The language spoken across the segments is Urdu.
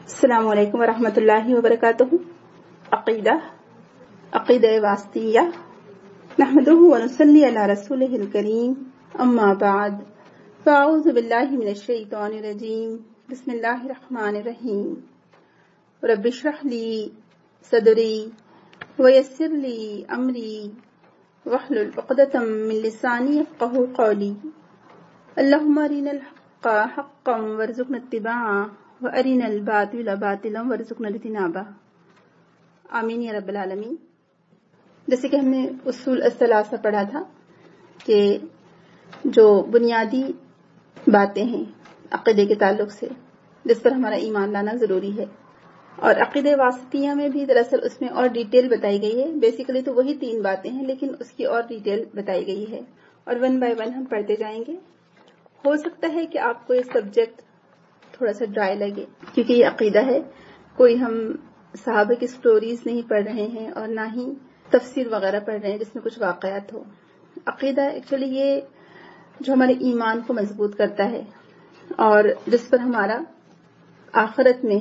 السلام علیکم ورحمۃ اللہ وبرکاتہ۔ عقیدہ واسطیہ نحمدہ ونصلی علی رسولہ الکریم، اما بعد فاعوذ باللہ من الشیطان الرجیم، بسم اللہ الرحمن الرحیم۔ رب اشرح لی صدری ویسر لی امری واحلل عقدۃ من لسانی یفقہوا قولی۔ اللہم ارنا الحق حقا وارزقنا اتباعہ وَأَرِنَا الْبَاطِلَ بَاطِلًا وَارْزُقْنَا اجْتِنَابَهُ، آمین یا رب العالمین۔ جیسے کہ ہم نے اصول الثلاثہ پڑھا تھا کہ جو بنیادی باتیں ہیں عقیدے کے تعلق سے جس پر ہمارا ایمان لانا ضروری ہے، اور عقیدہ واسطیہ میں بھی دراصل اس میں اور ڈیٹیل بتائی گئی ہے۔ بیسیکلی تو وہی 3 باتیں ہیں لیکن اس کی اور ڈیٹیل بتائی گئی ہے، اور 1 بائی 1 ہم پڑھتے جائیں گے۔ ہو سکتا ہے کہ آپ کو یہ سبجیکٹ تھوڑا سا ڈرائی لگے کیونکہ یہ عقیدہ ہے، کوئی ہم صحابہ کی سٹوریز نہیں پڑھ رہے ہیں اور نہ ہی تفسیر وغیرہ پڑھ رہے ہیں جس میں کچھ واقعات ہو۔ عقیدہ ایکچولی یہ جو ہمارے ایمان کو مضبوط کرتا ہے اور جس پر ہمارا آخرت میں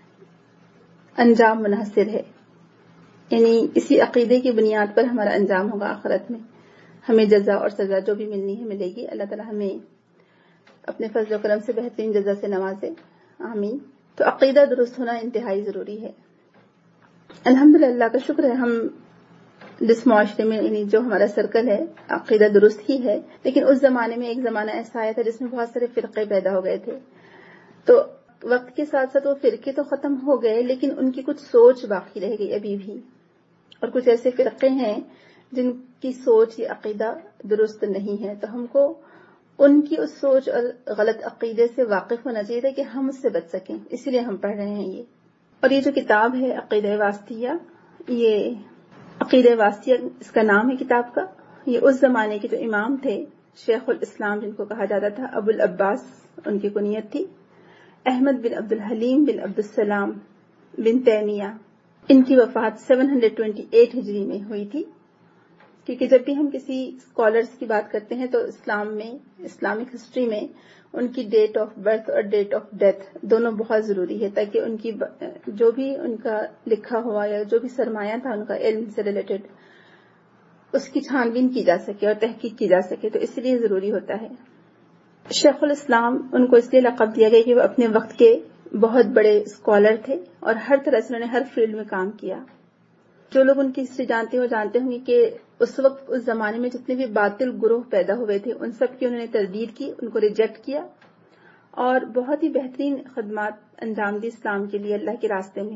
انجام منحصر ہے، یعنی اسی عقیدے کی بنیاد پر ہمارا انجام ہوگا آخرت میں، ہمیں جزا اور سزا جو بھی ملنی ہے ملے گی۔ اللہ تعالی ہمیں اپنے فضل و کرم سے بہترین جزا سے نوازے، آمین۔ تو عقیدہ درست ہونا انتہائی ضروری ہے۔ الحمدللہ کا شکر ہے، ہم جس معاشرے میں یعنی جو ہمارا سرکل ہے عقیدہ درست ہی ہے، لیکن اس زمانے میں ایک زمانہ ایسا آیا تھا جس میں بہت سارے فرقے پیدا ہو گئے تھے۔ تو وقت کے ساتھ ساتھ وہ فرقے تو ختم ہو گئے لیکن ان کی کچھ سوچ باقی رہ گئی ابھی بھی، اور کچھ ایسے فرقے ہیں جن کی سوچ یا عقیدہ درست نہیں ہے۔ تو ہم کو ان کی اس سوچ اور غلط عقیدے سے واقف ہونا چاہیے تھا کہ ہم اس سے بچ سکیں، اسی لیے ہم پڑھ رہے ہیں یہ۔ اور یہ جو کتاب ہے عقیدہ واسطیہ، یہ عقیدہ واسطیہ اس کا نام ہے کتاب کا۔ یہ اس زمانے کے جو امام تھے، شیخ الاسلام جن کو کہا جاتا تھا، ابو العباس ان کی کنیت تھی، احمد بن عبد الحلیم بن عبد السلام بن تیمیہ، ان کی وفات 728 ہجری میں ہوئی تھی۔ کیونکہ جب بھی ہم کسی اسکالرس کی بات کرتے ہیں تو اسلام میں، اسلامک ہسٹری میں ان کی ڈیٹ آف برتھ اور ڈیٹ آف ڈیتھ دونوں بہت ضروری ہے، تاکہ ان کی جو بھی ان کا لکھا ہوا یا جو بھی سرمایہ تھا ان کا علم سے ریلیٹڈ اس کی چھان بین کی جا سکے اور تحقیق کی جا سکے، تو اس لیے ضروری ہوتا ہے۔ شیخ الاسلام ان کو اس لیے لقب دیا گیا کہ وہ اپنے وقت کے بہت بڑے اسکالر تھے اور ہر طرح سے انہوں نے ہر فیلڈ میں کام کیا۔ جو لوگ ان کی ہسٹری جانتے ہو جانتے ہوں گے کہ اس وقت اس زمانے میں جتنے بھی باطل گروہ پیدا ہوئے تھے ان سب کی انہوں نے تردید کی، ان کو ریجیکٹ کیا اور بہت ہی بہترین خدمات انجام دی اسلام کے لیے اللہ کے راستے میں۔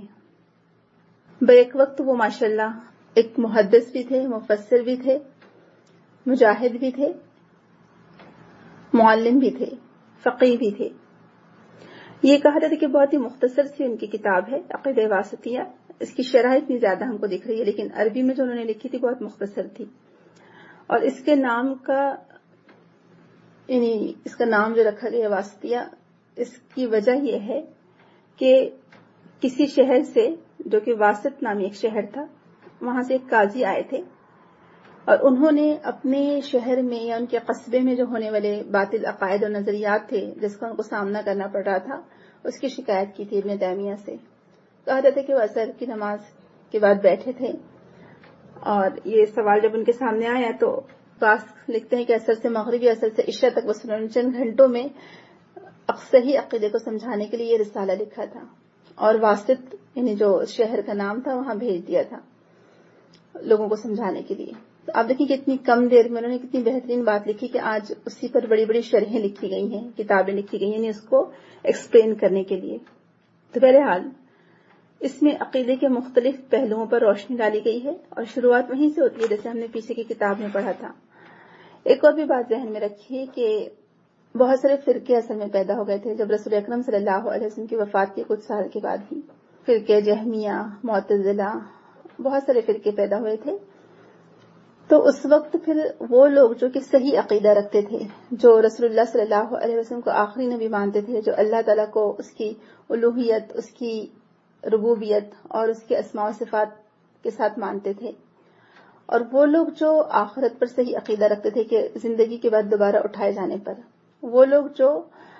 بیک وقت وہ ماشاءاللہ ایک محدث بھی تھے، مفسر بھی تھے، مجاہد بھی تھے، معلم بھی تھے، فقیہ بھی تھے۔ یہ کہا جاتا ہے کہ بہت ہی مختصر سی ان کی کتاب ہے عقیدہ واسطیہ، اس کی شرح اتنی زیادہ ہم کو دکھ رہی ہے لیکن عربی میں جو انہوں نے لکھی تھی بہت مختصر تھی۔ اور اس کے نام کا یعنی اس کا نام جو رکھا گیا واسطیہ، اس کی وجہ یہ ہے کہ کسی شہر سے جو کہ واسط نامی ایک شہر تھا، وہاں سے ایک قاضی آئے تھے اور انہوں نے اپنے شہر میں یا ان کے قصبے میں جو ہونے والے باطل عقائد اور نظریات تھے جس کا ان کو سامنا کرنا پڑ رہا تھا، اس کی شکایت کی تھی ابن تیمیہ سے۔ کہا جاتا ہے کہ وہ عصر کی نماز کے بعد بیٹھے تھے اور یہ سوال جب ان کے سامنے آیا تو بعض لکھتے ہیں کہ عصر سے مغرب یا عصر سے عشاء تک بس انہوں نے چند گھنٹوں میں صحیح عقیدے کو سمجھانے کے لیے یہ رسالہ لکھا تھا اور واسط یعنی جو شہر کا نام تھا وہاں بھیج دیا تھا لوگوں کو سمجھانے کے لیے۔ تو آپ دیکھیں کہ اتنی کم دیر میں انہوں نے کتنی بہترین بات لکھی کہ آج اسی پر بڑی بڑی شرحیں لکھی گئی ہیں، کتابیں لکھی گئی ہیں یعنی اس کو ایکسپلین کرنے کے لیے۔ تو بہرحال اس میں عقیدے کے مختلف پہلوؤں پر روشنی ڈالی گئی ہے اور شروعات وہیں سے ہوتی ہے جیسے ہم نے پیچھے کی کتاب میں پڑھا تھا۔ ایک اور بھی بات ذہن میں رکھیے کہ بہت سارے فرقے اصل میں پیدا ہو گئے تھے جب رسول اکرم صلی اللہ علیہ وسلم کی وفات کے کچھ سال کے بعد ہی۔ فرقے جہمیہ، معتزلہ، بہت سارے فرقے پیدا ہوئے تھے۔ تو اس وقت پھر وہ لوگ جو کہ صحیح عقیدہ رکھتے تھے، جو رسول اللہ صلی اللہ علیہ وسلم کو آخری نبی مانتے تھے، جو اللہ تعالیٰ کو اس کی الوہیت، اس کی ربوبیت اور اس کے اسماء و صفات کے ساتھ مانتے تھے، اور وہ لوگ جو آخرت پر صحیح عقیدہ رکھتے تھے کہ زندگی کے بعد دوبارہ اٹھائے جانے پر، وہ لوگ جو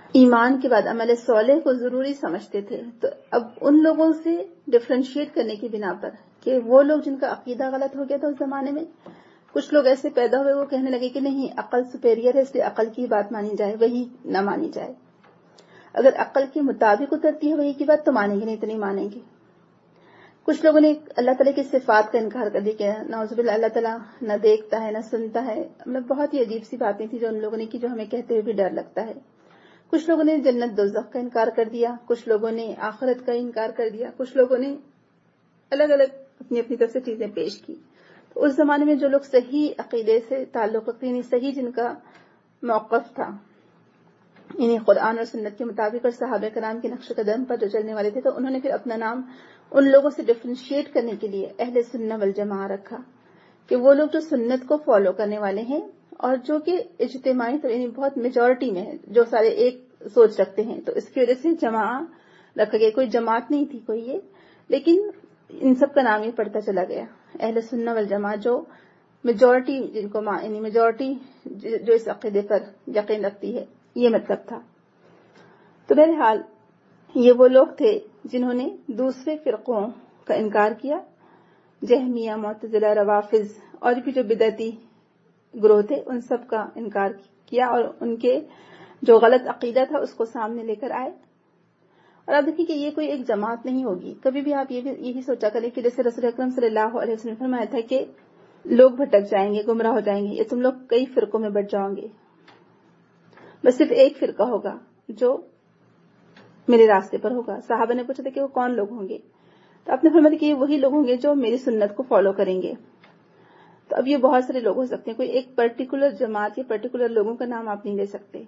ایمان کے بعد عمل صالح کو ضروری سمجھتے تھے. تو اب ان لوگوں سے ڈفرینشیٹ کرنے کی بنا پر کہ وہ لوگ جن کا عقیدہ غلط ہو گیا تھا اس زمانے میں، کچھ لوگ ایسے پیدا ہوئے وہ کہنے لگے کہ نہیں عقل سپیریئر ہے اس لیے عقل کی بات مانی جائے، وہی نہ مانی جائے. اگر عقل کے مطابق اترتی ہے وہی کی بات تو مانیں گے، نہیں تو نہیں مانیں گے. کچھ لوگوں نے اللہ تعالیٰ کی صفات کا انکار کر دیا کہ نعوذ باللہ اللہ تعالیٰ نہ دیکھتا ہے نہ سنتا ہے. بہت ہی عجیب سی باتیں تھیں جو ان لوگوں نے کی جو ہمیں کہتے ہوئے بھی ڈر لگتا ہے. کچھ لوگوں نے جنت دوزخ کا انکار کر دیا، کچھ لوگوں نے آخرت کا انکار کر دیا، کچھ لوگوں نے الگ الگ اپنی اپنی طرف سے چیزیں پیش کی. تو اس زمانے میں جو لوگ صحیح عقیدے سے تعلق رکھتے یعنی صحیح جن کا موقف تھا یعنی قرآن اور سنت کے مطابق اور صحابہ کرام کے نقش قدم پر جو چلنے والے تھے، تو انہوں نے پھر اپنا نام ان لوگوں سے ڈفرینشیٹ کرنے کے لیے اہل سنت والجماعہ رکھا کہ وہ لوگ جو سنت کو فالو کرنے والے ہیں اور جو کہ اجتماعی یعنی بہت میجورٹی میں ہے، جو سارے ایک سوچ رکھتے ہیں. تو اس کی وجہ سے جماعہ رکھا گیا. کوئی جماعت نہیں تھی کوئی یہ، لیکن ان سب کا نام یہ پڑتا چلا گیا اہل سنت والجماعہ، جو میجورٹی جن کو یعنی میجورٹی جو اس عقیدے پر یقین رکھتی ہے، یہ مطلب تھا. تو بہرحال یہ وہ لوگ تھے جنہوں نے دوسرے فرقوں کا انکار کیا، جہمیہ، معتزلہ، روافض اور بھی جو بدعتی گروہ تھے ان سب کا انکار کیا اور ان کے جو غلط عقیدہ تھا اس کو سامنے لے کر آئے. اور آپ دیکھیں کہ یہ کوئی ایک جماعت نہیں ہوگی. کبھی بھی آپ یہی سوچا کریں کہ جیسے رسول اکرم صلی اللہ علیہ وسلم نے فرمایا تھا کہ لوگ بھٹک جائیں گے، گمراہ ہو جائیں گے، یہ تم لوگ کئی فرقوں میں بٹ جاؤ گے، بس صرف ایک فرقہ ہوگا جو میرے راستے پر ہوگا. صحابہ نے پوچھا تھا کہ وہ کون لوگ ہوں گے؟ تو آپ نے فرمایا کہ یہ وہی لوگ ہوں گے جو میری سنت کو فالو کریں گے. تو اب یہ بہت سارے لوگ ہو سکتے ہیں، کوئی ایک پرٹیکولر جماعت یا پرٹیکولر لوگوں کا نام آپ نہیں لے سکتے.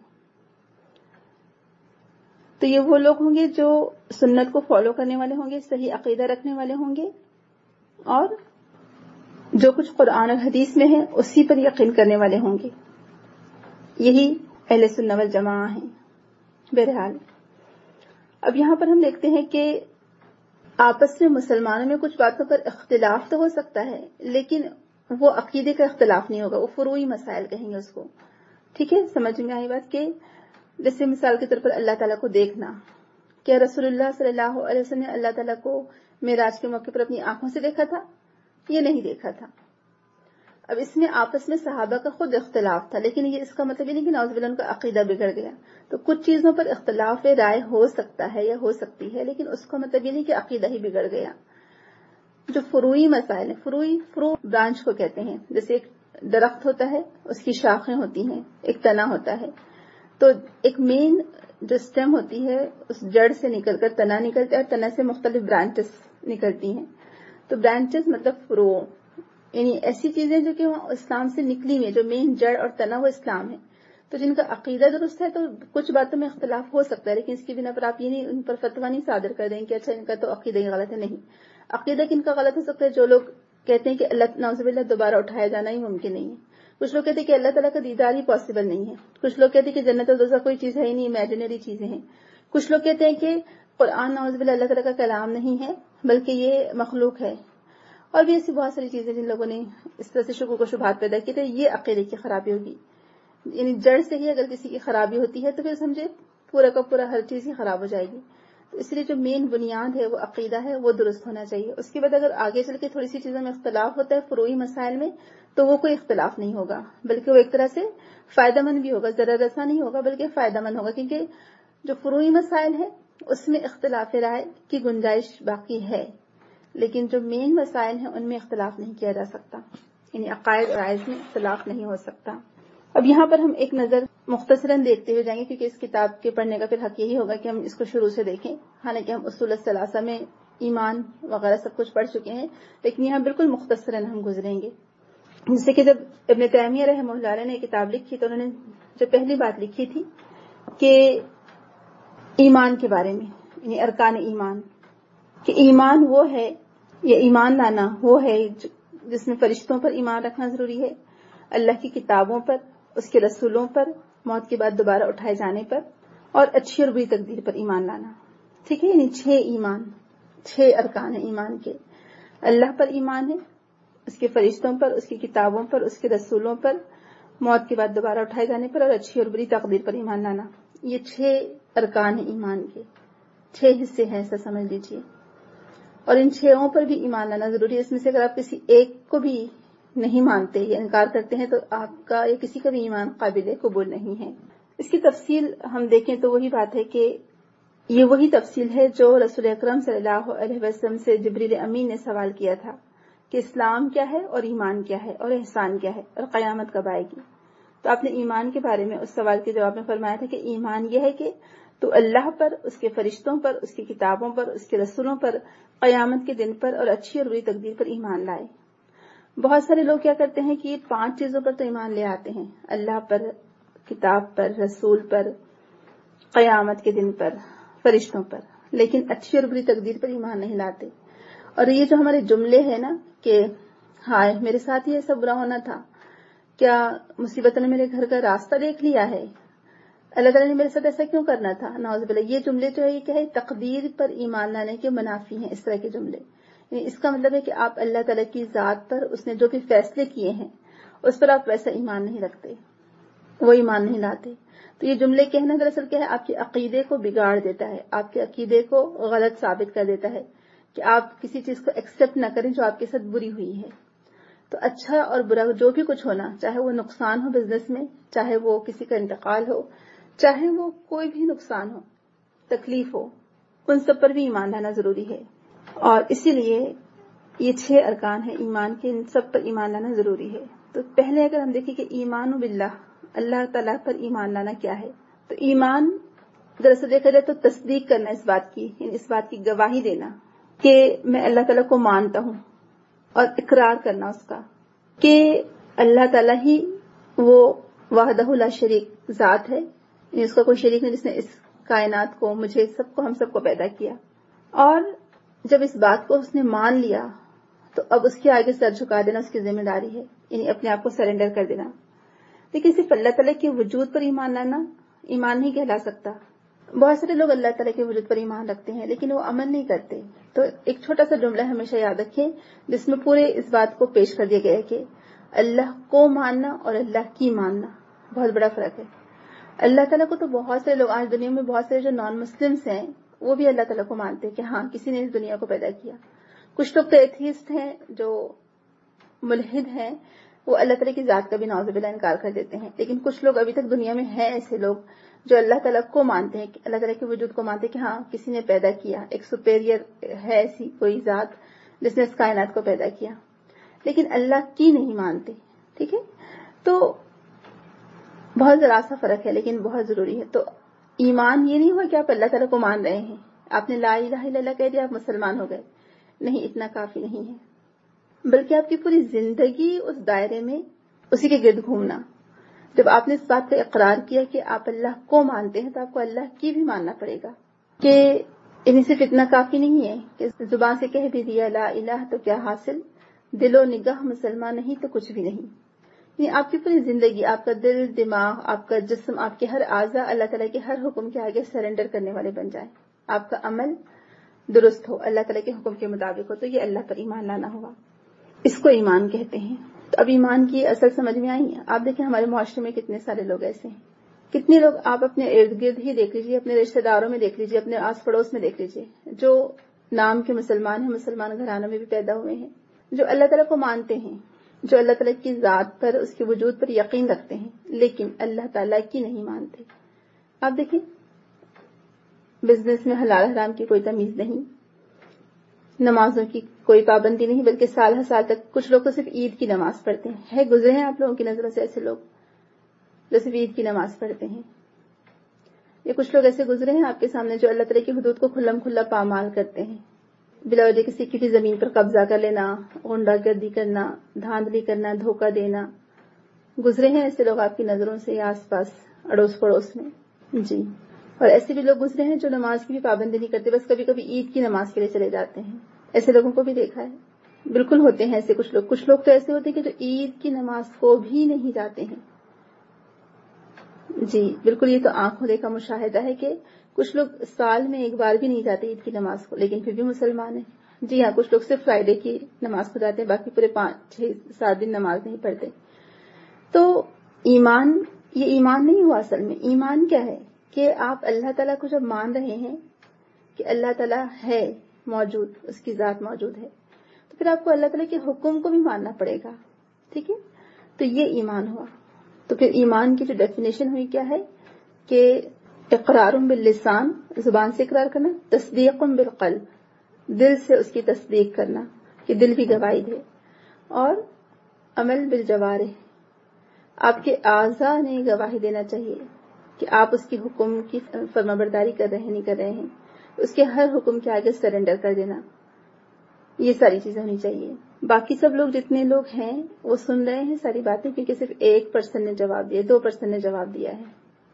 تو یہ وہ لوگ ہوں گے جو سنت کو فالو کرنے والے ہوں گے، صحیح عقیدہ رکھنے والے ہوں گے اور جو کچھ قرآن اور حدیث میں ہے اسی پر یقین کرنے والے ہوں گے. یہی اہل سنت والجماعہ ہیں. بہرحال اب یہاں پر ہم دیکھتے ہیں کہ آپس میں مسلمانوں میں کچھ باتوں پر اختلاف تو ہو سکتا ہے لیکن وہ عقیدے کا اختلاف نہیں ہوگا، وہ فروعی مسائل کہیں گے اس کو. ٹھیک ہے، سمجھ میں آئی بات؟ کہ جیسے مثال کے طور پر اللہ تعالیٰ کو دیکھنا، کیا رسول اللہ صلی اللہ علیہ وسلم نے اللہ تعالیٰ کو معراج کے موقع پر اپنی آنکھوں سے دیکھا تھا؟ یہ نہیں دیکھا تھا. اب اس میں آپس میں صحابہ کا خود اختلاف تھا، لیکن یہ اس کا مطلب یہ نہیں کہ نعوذ باللہ ان کا عقیدہ بگڑ گیا. تو کچھ چیزوں پر اختلاف رائے ہو سکتا ہے یا ہو سکتی ہے، لیکن اس کا مطلب یہ نہیں کہ عقیدہ ہی بگڑ گیا. جو فروعی مسائل ہیں، فرو برانچ کو کہتے ہیں. جیسے ایک درخت ہوتا ہے، اس کی شاخیں ہوتی ہیں، ایک تنا ہوتا ہے، تو ایک مین جو اسٹیم ہوتی ہے اس جڑ سے نکل کر تنا نکلتا ہے اور تنا سے مختلف برانچز نکلتی ہیں. تو برانچز مطلب فرو، یعنی ایسی چیزیں جو کہ وہاں اسلام سے نکلی ہوئی ہیں، جو مین جڑ اور تنا وہ اسلام ہے. تو جن کا عقیدہ درست ہے تو کچھ باتوں میں اختلاف ہو سکتا ہے، لیکن اس کی بنا پر آپ یہ نہیں ان پر فتویٰ نہیں صادر کر دیں کہ اچھا ان کا تو عقیدہ ہی غلط ہے. نہیں، عقیدہ کن کا غلط ہو سکتا ہے؟ جو لوگ کہتے ہیں کہ اللہ نعوذ باللہ دوبارہ اٹھایا جانا ہی ممکن نہیں ہے. کچھ لوگ کہتے ہیں کہ اللہ تعالیٰ کا دیدار ہی پاسبل نہیں ہے. کچھ لوگ کہتے ہیں کہ جنت اور دوزخ کوئی چیز ہے ہی نہیں، امیجنری چیزیں ہیں. کچھ لوگ کہتے ہیں کہ قرآن نعوذ باللہ اللہ تعالیٰ کا کلام نہیں ہے بلکہ یہ مخلوق ہے. اور بھی ایسی بہت ساری چیزیں جن لوگوں نے اس طرح سے شکوک و شبہات پیدا کی تھے. یہ عقیدے کی خرابی ہوگی. یعنی جڑ سے ہی اگر کسی کی خرابی ہوتی ہے تو پھر سمجھے پورا کا پورا ہر چیز ہی خراب ہو جائے گی. تو اس لیے جو مین بنیاد ہے وہ عقیدہ ہے، وہ درست ہونا چاہیے. اس کے بعد اگر آگے چل کے تھوڑی سی چیزوں میں اختلاف ہوتا ہے فروعی مسائل میں، تو وہ کوئی اختلاف نہیں ہوگا بلکہ وہ ایک طرح سے فائدہ مند بھی ہوگا، ضرر رساں نہیں ہوگا بلکہ فائدہ مند ہوگا. کیونکہ جو فروعی مسائل ہے اس میں اختلاف رائے کی گنجائش باقی ہے، لیکن جو مین مسائل ہیں ان میں اختلاف نہیں کیا جا سکتا، یعنی عقائد اور عائد میں اختلاف نہیں ہو سکتا. اب یہاں پر ہم ایک نظر مختصراً دیکھتے ہوئے جائیں گے کیونکہ اس کتاب کے پڑھنے کا پھر حق یہی ہوگا کہ ہم اس کو شروع سے دیکھیں. حالانکہ ہم اصول الثلاثہ میں ایمان وغیرہ سب کچھ پڑھ چکے ہیں، لیکن یہاں بالکل مختصراً ہم گزریں گے. جیسے کہ جب ابن تیمیہ رحمہ اللہ علیہ نے کتاب لکھی تو انہوں نے جو پہلی بات لکھی تھی کہ ایمان کے بارے میں، یعنی ارکان ایمان، کہ ایمان وہ ہے یا ایمان لانا وہ ہے جس میں فرشتوں پر ایمان رکھنا ضروری ہے، اللہ کی کتابوں پر، اس کے رسولوں پر، موت کے بعد دوبارہ اٹھائے جانے پر، اور اچھی اور بری تقدیر پر ایمان لانا. ٹھیک ہے، یعنی 6 ایمان، 6 ارکان ہیں ایمان کے. اللہ پر ایمان ہے، اس کے فرشتوں پر، اس کی کتابوں پر، اس کے رسولوں پر، موت کے بعد دوبارہ اٹھائے جانے پر، اور اچھی اور بری تقدیر پر ایمان لانا. یہ 6 ارکان ہیں ایمان کے، 6 حصے ہیں ایسا سمجھ لیجیے، اور ان 6 پر بھی ایمان لانا ضروری ہے۔ اس میں سے اگر آپ کسی ایک کو بھی نہیں مانتے یا انکار کرتے ہیں تو آپ کا یا کسی کا بھی ایمان قابل قبول نہیں ہے۔ اس کی تفصیل ہم دیکھیں تو وہی بات ہے کہ یہ وہی تفصیل ہے جو رسول اکرم صلی اللہ علیہ وسلم سے جبریل امین نے سوال کیا تھا کہ اسلام کیا ہے اور ایمان کیا ہے اور احسان کیا ہے اور قیامت کب آئے گی۔ تو آپ نے ایمان کے بارے میں اس سوال کے جواب میں فرمایا تھا کہ ایمان یہ ہے کہ تو اللہ پر، اس کے فرشتوں پر، اس کی کتابوں پر، اس کے رسولوں پر، قیامت کے دن پر اور اچھی اور بری تقدیر پر ایمان لائے۔ بہت سارے لوگ کیا کرتے ہیں کہ یہ 5 چیزوں پر تو ایمان لے آتے ہیں، اللہ پر، کتاب پر، رسول پر، قیامت کے دن پر، فرشتوں پر، لیکن اچھی اور بری تقدیر پر ایمان نہیں لاتے۔ اور یہ جو ہمارے جملے ہیں نا کہ ہائے میرے ساتھ ہی ایسا برا ہونا تھا، کیا مصیبت نے میرے گھر کا راستہ دیکھ لیا ہے، اللہ تعالیٰ نے میرے ساتھ ایسا کیوں کرنا تھا، نعوذ باللہ، یہ جملے جو ہے یہ کیا ہے، تقدیر پر ایمان لانے کے منافی ہیں اس طرح کے جملے۔ یعنی اس کا مطلب ہے کہ آپ اللہ تعالیٰ کی ذات پر، اس نے جو بھی فیصلے کیے ہیں اس پر آپ ویسا ایمان نہیں رکھتے، وہ ایمان نہیں لاتے۔ تو یہ جملے کہنا دراصل کیا ہے، آپ کے عقیدے کو بگاڑ دیتا ہے، آپ کے عقیدے کو غلط ثابت کر دیتا ہے کہ آپ کسی چیز کو ایکسپٹ نہ کریں جو آپ کے ساتھ بری ہوئی ہے۔ تو اچھا اور برا جو بھی کچھ ہونا، چاہے وہ نقصان ہو بزنس میں، چاہے وہ کسی کا انتقال ہو، چاہے وہ کوئی بھی نقصان ہو، تکلیف ہو، ان سب پر بھی ایمان لانا ضروری ہے۔ اور اسی لیے یہ 6 ارکان ہیں ایمان کے، ان سب پر ایمان لانا ضروری ہے۔ تو پہلے اگر ہم دیکھیں کہ ایمان باللہ، اللہ تعالیٰ پر ایمان لانا کیا ہے، تو ایمان دراصل دیکھا جائے تو تصدیق کرنا اس بات کی، یعنی اس بات کی گواہی دینا کہ میں اللہ تعالیٰ کو مانتا ہوں، اور اقرار کرنا اس کا کہ اللہ تعالیٰ ہی وہ وحدہ لا شریک ذات ہے، یعنی اس کا کوئی شریک نہیں، جس نے اس کائنات کو، مجھے، سب کو، ہم سب کو پیدا کیا۔ اور جب اس بات کو اس نے مان لیا تو اب اس کے آگے سر جھکا دینا اس کی ذمہ داری ہے، یعنی اپنے آپ کو سرنڈر کر دینا۔ لیکن صرف اللہ تعالیٰ کے وجود پر ایمان لانا ایمان نہیں کہلا سکتا۔ بہت سارے لوگ اللہ تعالیٰ کے وجود پر ایمان رکھتے ہیں لیکن وہ عمل نہیں کرتے۔ تو ایک چھوٹا سا جملہ ہمیشہ یاد رکھیں جس میں پورے اس بات کو پیش کر دیا گیا ہے کہ اللہ کو ماننا اور اللہ کی ماننا بہت بڑا فرق ہے۔ اللہ تعالیٰ کو تو بہت سارے لوگ، آج دنیا میں بہت سارے جو نان مسلمس ہیں وہ بھی اللہ تعالیٰ کو مانتے ہیں کہ ہاں کسی نے اس دنیا کو پیدا کیا۔ کچھ لوگ تو ایتھیسٹ ہیں، جو ملحد ہیں، وہ اللہ تعالیٰ کی ذات کا بھی نعوذ باللہ انکار کر دیتے ہیں۔ لیکن کچھ لوگ ابھی تک دنیا میں ہیں ایسے لوگ جو اللہ تعالیٰ کو مانتے ہیں، اللہ تعالیٰ کے وجود کو مانتے ہیں کہ ہاں کسی نے پیدا کیا، ایک سپیریئر ہے ایسی کوئی ذات جس نے اس کائنات کو پیدا کیا، لیکن اللہ کی نہیں مانتے۔ ٹھیک ہے، تو بہت ذرا سا فرق ہے لیکن بہت ضروری ہے۔ تو ایمان یہ نہیں ہوا کہ آپ اللہ تعالیٰ کو مان رہے ہیں، آپ نے لا الہ الا اللہ کہہ دیا آپ مسلمان ہو گئے، نہیں، اتنا کافی نہیں ہے، بلکہ آپ کی پوری زندگی اس دائرے میں اسی کے گرد گھومنا۔ جب آپ نے اس بات کا اقرار کیا کہ آپ اللہ کو مانتے ہیں تو آپ کو اللہ کی بھی ماننا پڑے گا، کہ انہیں صرف اتنا کافی نہیں ہے کہ زبان سے کہہ بھی دیا لا الہ تو کیا حاصل، دل و نگاہ مسلمان نہیں تو کچھ بھی نہیں۔ یعنی آپ کی پوری زندگی، آپ کا دل، دماغ، آپ کا جسم، آپ کے ہر اعضاء اللہ تعالیٰ کے ہر حکم کے آگے سرنڈر کرنے والے بن جائیں، آپ کا عمل درست ہو، اللہ تعالیٰ کے حکم کے مطابق ہو، تو یہ اللہ پر ایمان لانا ہوا، اس کو ایمان کہتے ہیں۔ تو اب ایمان کی اصل سمجھ میں آئی ہے۔ آپ دیکھیں ہمارے معاشرے میں کتنے سارے لوگ ایسے ہیں، کتنے لوگ آپ اپنے ارد گرد ہی دیکھ لیجیے، اپنے رشتہ داروں میں دیکھ لیجیے، اپنے آس پڑوس میں دیکھ لیجیے، جو نام کے مسلمان ہیں، مسلمان گھرانوں میں بھی پیدا ہوئے ہیں، جو اللہ تعالیٰ کو مانتے ہیں، جو اللہ تعالیٰ کی ذات پر، اس کے وجود پر یقین رکھتے ہیں، لیکن اللہ تعالیٰ کی نہیں مانتے۔ آپ دیکھیں بزنس میں حلال حرام کی کوئی تمیز نہیں، نمازوں کی کوئی پابندی نہیں، بلکہ سال ہر سال تک کچھ لوگ تو صرف عید کی نماز پڑھتے ہیں، گزرے ہیں آپ لوگوں کی نظروں سے ایسے لوگ جو صرف عید کی نماز پڑھتے ہیں، یا کچھ لوگ ایسے گزرے ہیں آپ کے سامنے جو اللہ تعالیٰ کی حدود کو کھلم کھلا پامال کرتے ہیں، بلا وجہ کسی کی بھی زمین پر قبضہ کر لینا، غنڈہ گردی کرنا، دھاندلی کرنا، دھوکہ دینا، گزرے ہیں ایسے لوگ آپ کی نظروں سے آس پاس اڑوس پڑوس میں جی۔ اور ایسے بھی لوگ گزرے ہیں جو نماز کی بھی پابندی نہیں کرتے، بس کبھی کبھی عید کی نماز کے لیے چلے جاتے ہیں، ایسے لوگوں کو بھی دیکھا ہے، بالکل ہوتے ہیں ایسے کچھ لوگ۔ کچھ لوگ تو ایسے ہوتے ہیں کہ جو عید کی نماز کو بھی نہیں جاتے ہیں جی، بالکل۔ یہ تو آنکھوں دیکھا مشاہدہ ہے کہ کچھ لوگ سال میں ایک بار بھی نہیں جاتے عید کی نماز کو، لیکن پھر بھی مسلمان ہیں جی ہاں۔ کچھ لوگ صرف فرائیڈے کی نماز کو جاتے ہیں، باقی پورے 5-6-7 دن نماز نہیں پڑھتے۔ تو ایمان، یہ ایمان نہیں ہوا اصل میں۔ ایمان کیا ہے؟ کہ آپ اللہ تعالیٰ کو جب مان رہے ہیں کہ اللہ تعالیٰ ہے موجود، اس کی ذات موجود ہے، تو پھر آپ کو اللہ تعالیٰ کے حکم کو بھی ماننا پڑے گا. ٹھیک ہے، تو یہ ایمان ہوا. تو پھر ایمان کی جو ڈیفینیشن ہوئی کیا ہے کہ اقرار باللسان، زبان سے اقرار کرنا، تصدیق بالقلب، دل سے اس کی تصدیق کرنا کہ دل بھی گواہی دے، اور عمل بالجوارح، آپ کے اعضاء نے گواہی دینا چاہیے کہ آپ اس کے حکم کی فرمانبرداری کر رہے ہیں نہیں کر رہے ہیں، اس کے ہر حکم کے آگے سرنڈر کر دینا. یہ ساری چیزیں ہونی چاہیے. باقی سب لوگ جتنے لوگ ہیں وہ سن رہے ہیں ساری باتیں، کیونکہ صرف 1% نے جواب دیا، 2% نے جواب دیا ہے.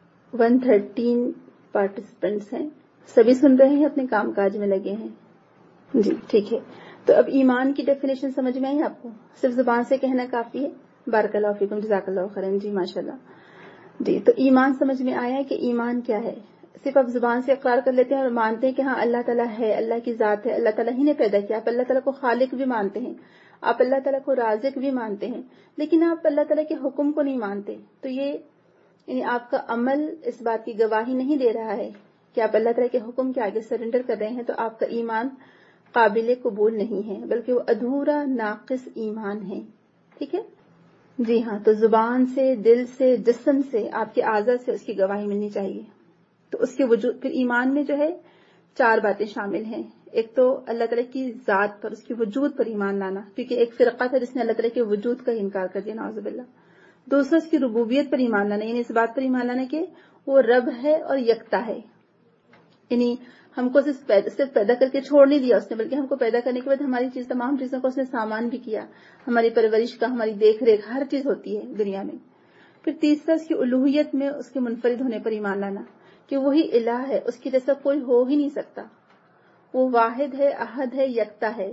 113 پارٹیسپینٹس ہیں، سبھی سن رہے ہیں، اپنے کام کاج میں لگے ہیں. جی ٹھیک ہے. تو اب ایمان کی ڈیفینیشن سمجھ میں آئی آپ کو؟ صرف زبان سے کہنا کافی ہے. بارک اللہ فیکم، جزاک اللہ خیرا. جی ماشاء اللہ. جی تو ایمان سمجھ میں آیا ہے کہ ایمان کیا ہے. صرف آپ زبان سے اقرار کر لیتے ہیں اور مانتے ہیں کہ ہاں اللہ تعالیٰ ہے، اللہ کی ذات ہے، اللہ تعالیٰ ہی نے پیدا کیا. آپ اللہ تعالیٰ کو خالق بھی مانتے ہیں، آپ اللہ تعالیٰ کو رازق بھی مانتے ہیں، لیکن آپ اللہ تعالیٰ کے حکم کو نہیں مانتے. تو یہ یعنی آپ کا عمل اس بات کی گواہی نہیں دے رہا ہے کہ آپ اللہ تعالیٰ کے حکم کے آگے سرنڈر کر رہے ہیں. تو آپ کا ایمان قابل قبول نہیں ہے، بلکہ وہ ادھورا ناقص ایمان ہے. ٹھیک ہے. جی ہاں. تو زبان سے، دل سے، جسم سے، آپ کے اعضاء سے اس کی گواہی ملنی چاہیے. تو اس کے وجود، پھر ایمان میں جو ہے 4 باتیں شامل ہیں. ایک تو اللہ تعالیٰ کی ذات پر، اس کے وجود پر ایمان لانا، کیونکہ ایک فرقہ تھا جس نے اللہ تعالیٰ کے وجود کا انکار کر دیا، نعوذ باللہ. دوسرا اس کی ربوبیت پر ایمان لانا، یعنی اس بات پر ایمان لانا کہ وہ رب ہے اور یکتا ہے. یعنی ہم کو صرف پیدا کر کے چھوڑ نہیں دیا اس نے، بلکہ ہم کو پیدا کرنے کے بعد ہماری تمام چیزوں کو اس نے سامان بھی کیا، ہماری پرورش کا، ہماری دیکھ ریکھ، ہر چیز ہوتی ہے دنیا میں. پھر تیسرا اس کی الوہیت میں اس کے منفرد ہونے پر ایمان لانا کہ وہی الہ ہے، اس کی جیسا کوئی ہو ہی نہیں سکتا. وہ واحد ہے، احد ہے، یکتا ہے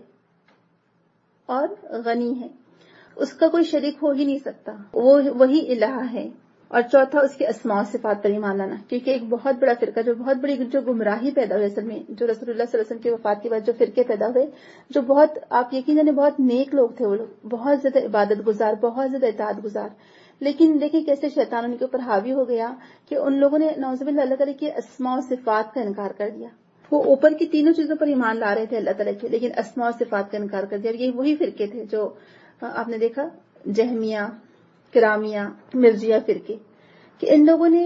اور غنی ہے، اس کا کوئی شریک ہو ہی نہیں سکتا، وہ وہی الہ ہے. اور چوتھا اس کے اسماء و صفات پر ایمان لانا، کیونکہ ایک بہت بڑا فرقہ، جو بہت بڑی جو گمراہی پیدا ہوئی اصل میں، جو رسول اللہ صلی اللہ علیہ وسلم کی وفات کے بعد جو فرقے پیدا ہوئے، جو بہت، آپ یقین جانے بہت نیک لوگ تھے، وہ لوگ بہت زیادہ عبادت گزار، بہت زیادہ اطاعت گزار، لیکن دیکھیں کیسے شیطان ان کے اوپر حاوی ہو گیا کہ ان لوگوں نے نعوذ باللہ اللہ تعالیٰ کے اسماء و صفات کا انکار کر دیا. وہ اوپر کی تینوں چیزوں پر ایمان لا رہے تھے اللہ تعالیٰ کے، لیکن اسماء و صفات کا انکار کر دیا. اور یہ وہی فرقے تھے جو آپ نے دیکھا، جہمیہ، کرامیہ، مرجیہ فرقے، کہ ان لوگوں نے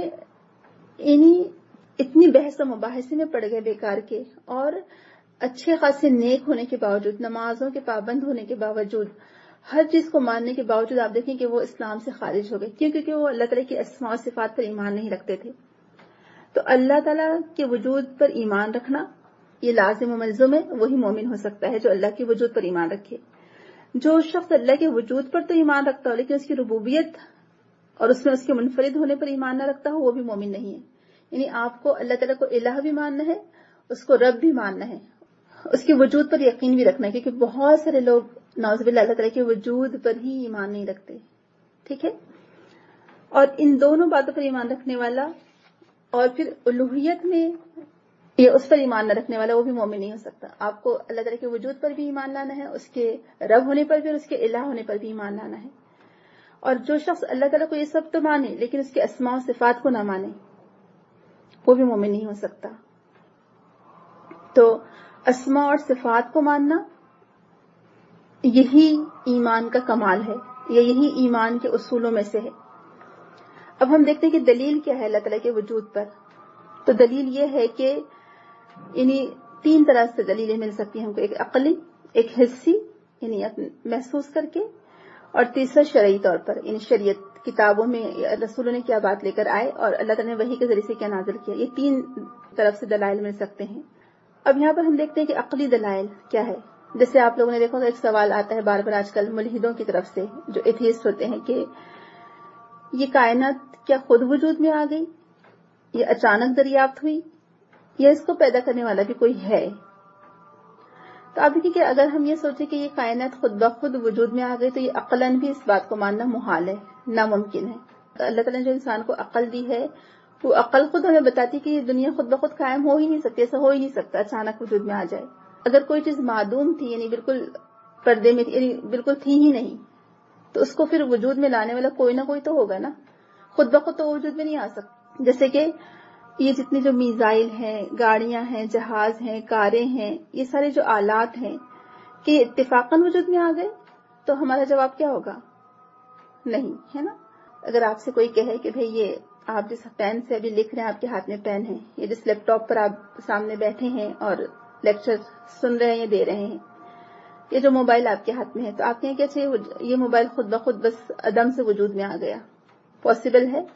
اتنی بحث و مباحثے میں پڑ گئے بیکار کے، اور اچھے خاصے نیک ہونے کے باوجود، نمازوں کے پابند ہونے کے باوجود، ہر چیز کو ماننے کے باوجود آپ دیکھیں کہ وہ اسلام سے خارج ہو گئے. کیوں؟ کیونکہ وہ اللہ تعالیٰ کی اسماء و صفات پر ایمان نہیں رکھتے تھے. تو اللہ تعالیٰ کے وجود پر ایمان رکھنا یہ لازم و ملزم ہے، وہی مومن ہو سکتا ہے جو اللہ کے وجود پر ایمان رکھے. جو شخص اللہ کے وجود پر تو ایمان رکھتا ہو لیکن اس کی ربوبیت اور اس میں اس کے منفرد ہونے پر ایمان نہ رکھتا ہو، وہ بھی مومن نہیں ہے. یعنی آپ کو اللہ تعالیٰ کو الہ بھی ماننا ہے، اس کو رب بھی ماننا ہے، اس کے وجود پر یقین بھی رکھنا ہے، کیونکہ بہت سارے لوگ نعوذ باللہ اللہ تعالیٰ کے وجود پر ہی ایمان نہیں رکھتے. ٹھیک ہے. اور ان دونوں باتوں پر ایمان رکھنے والا اور پھر الوہیت میں یہ اس پر ایمان نہ رکھنے والا، وہ بھی مومن نہیں ہو سکتا. آپ کو اللہ تعالیٰ کے وجود پر بھی ایمان لانا ہے، اس کے رب ہونے پر بھی اور اس کے الہ ہونے پر بھی ایمان لانا ہے. اور جو شخص اللہ تعالیٰ کو یہ سب تو مانے لیکن اس کے اسماء و صفات کو نہ مانے، وہ بھی مومن نہیں ہو سکتا. تو اسماء اور صفات کو ماننا یہی ایمان کا کمال ہے، یا یہی ایمان کے اصولوں میں سے ہے. اب ہم دیکھتے ہیں کہ دلیل کیا ہے اللہ تعالیٰ کے وجود پر. تو دلیل یہ ہے کہ یعنی 3 طرح سے دلیلیں مل سکتی ہیں ہم کو، ایک عقلی، ایک حسی یعنی محسوس کر کے، اور تیسرا شرعی طور پر، یعنی شریعت، کتابوں میں رسولوں نے کیا بات لے کر آئے اور اللہ تعالیٰ نے وحی کے ذریعے سے کیا نازل کیا. یہ 3 طرف سے دلائل مل سکتے ہیں. اب یہاں پر ہم دیکھتے ہیں کہ عقلی دلائل کیا ہے. جیسے آپ لوگوں نے دیکھا ایک سوال آتا ہے بار بار آج کل ملحدوں کی طرف سے، جو ایتھیسٹ ہوتے ہیں، کہ یہ کائنات کیا خود وجود میں آ گئی، یہ اچانک دریافت ہوئی، یا اس کو پیدا کرنے والا بھی کوئی ہے. تو آپ دیکھیں کہ اگر ہم یہ سوچیں کہ یہ کائنات خود بخود وجود میں آ گئی تو یہ عقلاً بھی اس بات کو ماننا محال ہے، ناممکن ہے. اللہ تعالیٰ نے جو انسان کو عقل دی ہے، وہ عقل خود ہمیں بتاتی کہ یہ دنیا خود بخود قائم ہو ہی نہیں سکتی، ایسا ہو ہی نہیں سکتا اچانک وجود میں آ جائے. اگر کوئی چیز معدوم تھی، یعنی بالکل پردے میں تھی، یعنی بالکل تھی ہی نہیں، تو اس کو پھر وجود میں لانے والا کوئی نہ کوئی تو ہوگا نا. خود بخود تو وجود میں نہیں آ سکتا. جیسے کہ یہ جتنی جو میزائل ہیں، گاڑیاں ہیں، جہاز ہیں، کاریں ہیں، یہ سارے جو آلات ہیں کہ اتفاقاً وجود میں آ گئے، تو ہمارا جواب کیا ہوگا؟ نہیں، ہے نا؟ اگر آپ سے کوئی کہے کہ بھئی یہ آپ جس پین سے ابھی لکھ رہے ہیں، آپ کے ہاتھ میں پین ہے، یہ جس لیپ ٹاپ پر آپ سامنے بیٹھے ہیں اور لیکچر سن رہے ہیں یا دے رہے ہیں، یہ جو موبائل آپ کے ہاتھ میں ہے، تو آپ کہیں کہ اچھا یہ موبائل خود بخود بس عدم سے وجود میں آ گیا، پاسبل ہے؟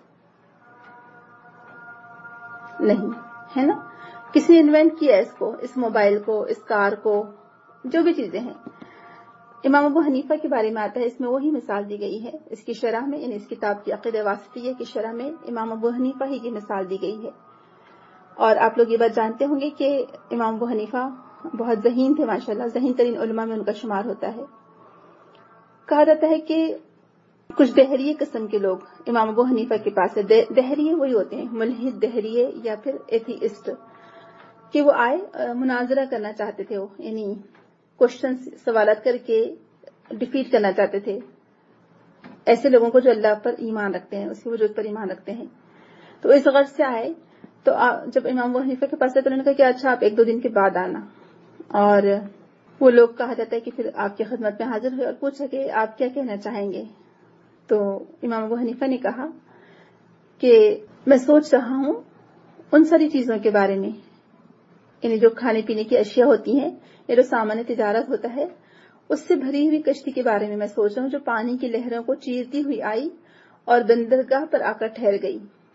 نہیں، ہے نا؟ کسی نے انوینٹ کیا اس کو، اس موبائل کو، اس کار کو، جو بھی چیزیں ہیں۔ امام ابو حنیفہ کے بارے میں آتا ہے، اس میں وہی مثال دی گئی ہے، اس کی شرح میں، یعنی اس کتاب کی عقیدہ واسطیہ کی شرح میں امام ابو حنیفہ ہی کی مثال دی گئی ہے۔ اور آپ لوگ یہ بات جانتے ہوں گے کہ امام ابو حنیفہ بہت ذہین تھے، ماشاءاللہ، ذہین ترین علماء میں ان کا شمار ہوتا ہے۔ کہا جاتا ہے کہ کچھ دہریے قسم کے لوگ امام ابو حنیفہ کے پاس ہے، دہریے وہی ہوتے ہیں ملحد دہریے یا پھر ایتھیسٹ، کہ وہ آئے مناظرہ کرنا چاہتے تھے، وہ یعنی کوشچن سوالات کر کے ڈیفیٹ کرنا چاہتے تھے ایسے لوگوں کو جو اللہ پر ایمان رکھتے ہیں، اس کے وجود پر ایمان رکھتے ہیں۔ تو اس غرض سے آئے، تو جب امام ابو حنیفہ کے پاس آئے تو انہوں نے کہا کہ اچھا آپ 1-2 دن کے بعد آنا، اور وہ لوگ کہا جاتا ہے کہ پھر آپ کی خدمت میں حاضر ہوئے اور پوچھا کہ آپ کیا کہنا چاہیں گے۔ تو امام ابو حنیفہ نے کہا کہ میں سوچ رہا ہوں ان ساری چیزوں کے بارے میں، یعنی جو کھانے پینے کی اشیاء ہوتی ہیں یا جو سامان تجارت ہوتا ہے، اس سے بھری ہوئی کشتی کے بارے میں سوچ رہا ہوں، جو پانی کی لہروں کو چیرتی ہوئی آئی اور بندرگاہ پر آ کر ٹھہر گئی،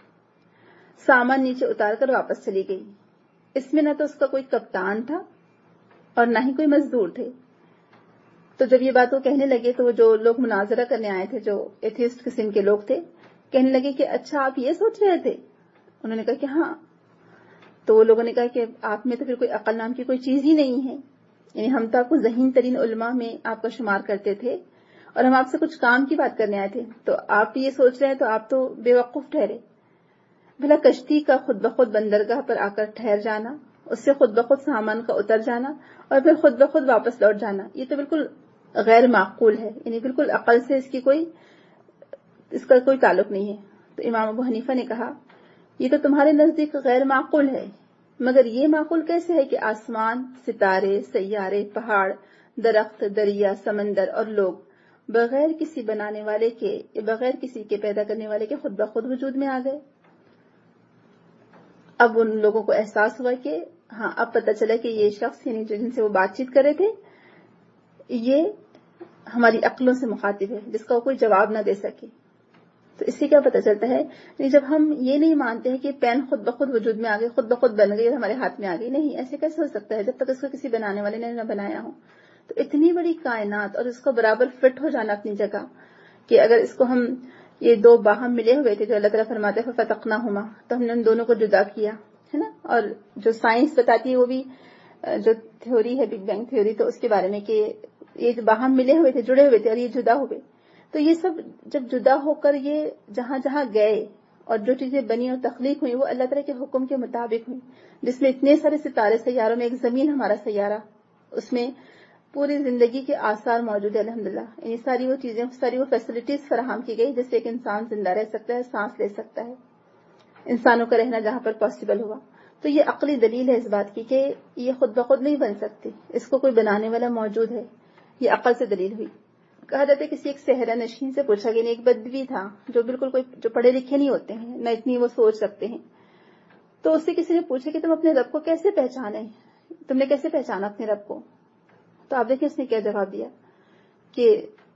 سامان نیچے اتار کر واپس چلی گئی۔ اس میں نہ تو اس کا کوئی کپتان تھا اور نہ ہی کوئی مزدور تھے۔ تو جب یہ بات وہ کہنے لگے تو وہ جو لوگ مناظرہ کرنے آئے تھے، جو ایتھیسٹ قسم کے لوگ تھے، کہنے لگے کہ اچھا آپ یہ سوچ رہے تھے؟ انہوں نے کہا کہ ہاں۔ تو وہ لوگوں نے کہا کہ آپ میں تو پھر کوئی عقل نام کی کوئی چیز ہی نہیں ہے، یعنی ہم تو آپ کو ذہین ترین علماء میں آپ کا شمار کرتے تھے اور ہم آپ سے کچھ کام کی بات کرنے آئے تھے، تو آپ یہ سوچ رہے ہیں تو آپ تو بے وقوف ٹھہرے۔ بھلا کشتی کا خود بخود بندرگاہ پر آ کر ٹھہر جانا، اس سے خود بخود سامان کا اتر جانا اور پھر خود بخود واپس لوٹ جانا، یہ تو بالکل غیر معقول ہے، یعنی بالکل عقل سے اس کا کوئی تعلق نہیں ہے۔ تو امام ابو حنیفہ نے کہا یہ تو تمہارے نزدیک غیر معقول ہے، مگر یہ معقول کیسے ہے کہ آسمان، ستارے، سیارے، پہاڑ، درخت، دریا، سمندر اور لوگ بغیر کسی بنانے والے کے، بغیر کسی کے پیدا کرنے والے کے خود بخود وجود میں آ گئے۔ اب ان لوگوں کو احساس ہوا کہ ہاں، اب پتہ چلا کہ یہ شخص، یعنی جن سے وہ بات چیت کر رہے تھے، یہ ہماری عقلوں سے مخاطب ہے جس کا وہ کوئی جواب نہ دے سکے۔ تو اس سے کیا پتہ چلتا ہے، جب ہم یہ نہیں مانتے ہیں کہ پین خود بخود وجود میں آ گئی، خود بخود بن گئی اور ہمارے ہاتھ میں آ گئی، نہیں، ایسے کیسے ہو سکتا ہے جب تک اس کو کسی بنانے والے نے نہ بنایا ہو۔ تو اتنی بڑی کائنات اور اس کو برابر فٹ ہو جانا اپنی جگہ، کہ اگر اس کو ہم، یہ 2 باہم ملے ہوئے تھے جو اللہ تعالیٰ فرماتے ہیں فَفَتَقْنَاهُمَا، تو ہم نے ان دونوں کو جدا کیا، ہے نا۔ اور جو سائنس بتاتی ہے وہ بھی، جو تھیوری ہے بگ بینگ تھیوری، تو اس کے بارے میں کہ یہ جو باہم ملے ہوئے تھے، جڑے ہوئے تھے اور یہ جدا ہوئے، تو یہ سب جب جدا ہو کر یہ جہاں جہاں گئے اور جو چیزیں بنی اور تخلیق ہوئی وہ اللہ تعالیٰ کے حکم کے مطابق ہوئی، جس میں اتنے سارے ستارے، سیاروں میں ایک زمین ہمارا سیارہ، اس میں پوری زندگی کے آثار موجود ہے الحمدللہ، یعنی ساری وہ چیزیں، ساری وہ فیسلٹیز فراہم کی گئی جس سے ایک انسان زندہ رہ سکتا ہے، سانس لے سکتا ہے، انسانوں کا رہنا جہاں پر پاسبل ہوا۔ تو یہ عقلی دلیل ہے اس بات کی کہ یہ خود بخود نہیں بن سکتی، اس کو کوئی بنانے والا موجود ہے، یہ عقل سے دلیل ہوئی۔ کہا جاتا ہے کسی ایک صحرا نشین سے پوچھا گیا، ایک بدوی تھا جو بالکل کوئی، جو پڑھے لکھے نہیں ہوتے ہیں، نہ اتنی وہ سوچ رکھتے ہیں، تو اس سے کسی نے پوچھا کہ تم اپنے رب کو کیسے پہچانے، تم نے کیسے پہچانا اپنے رب کو؟ تو آپ دیکھیں اس نے کیا جواب دیا کہ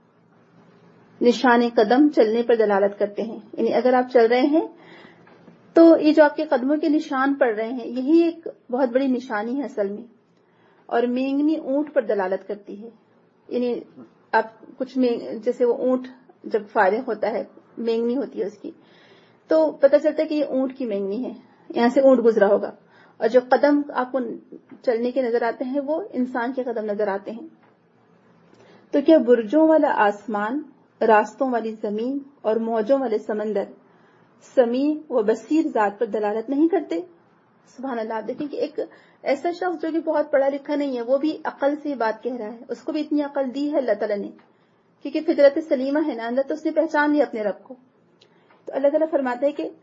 نشان قدم چلنے پر دلالت کرتے ہیں، یعنی اگر آپ چل رہے ہیں تو یہ جو آپ کے قدموں کے نشان پڑ رہے ہیں یہی ایک بہت بڑی نشانی ہے اصل میں، اور مینگنی اونٹ پر دلالت کرتی ہے، یعنی آپ کچھ جیسے وہ اونٹ جب فارغ ہوتا ہے، مینگنی ہوتی ہے اس کی، تو پتہ چلتا ہے کہ یہ اونٹ کی مینگنی ہے، یہاں سے اونٹ گزرا ہوگا، اور جو قدم آپ کو چلنے کے نظر آتے ہیں وہ انسان کے قدم نظر آتے ہیں۔ تو کیا برجوں والا آسمان، راستوں والی زمین اور موجوں والے سمندر سمیع و بصیر ذات پر دلالت نہیں کرتے؟ سبحان اللہ۔ آپ دیکھیں کہ ایک ایسا شخص جو کہ بہت پڑھا لکھا نہیں ہے، وہ بھی عقل سے بات کہہ رہا ہے، اس کو بھی اتنی عقل دی ہے اللہ تعالیٰ نے، کیونکہ فطرت سلیمہ ہے نا اندر، تو اس نے پہچان لیا اپنے رب کو۔ تو اللہ تعالیٰ فرماتا ہے کہ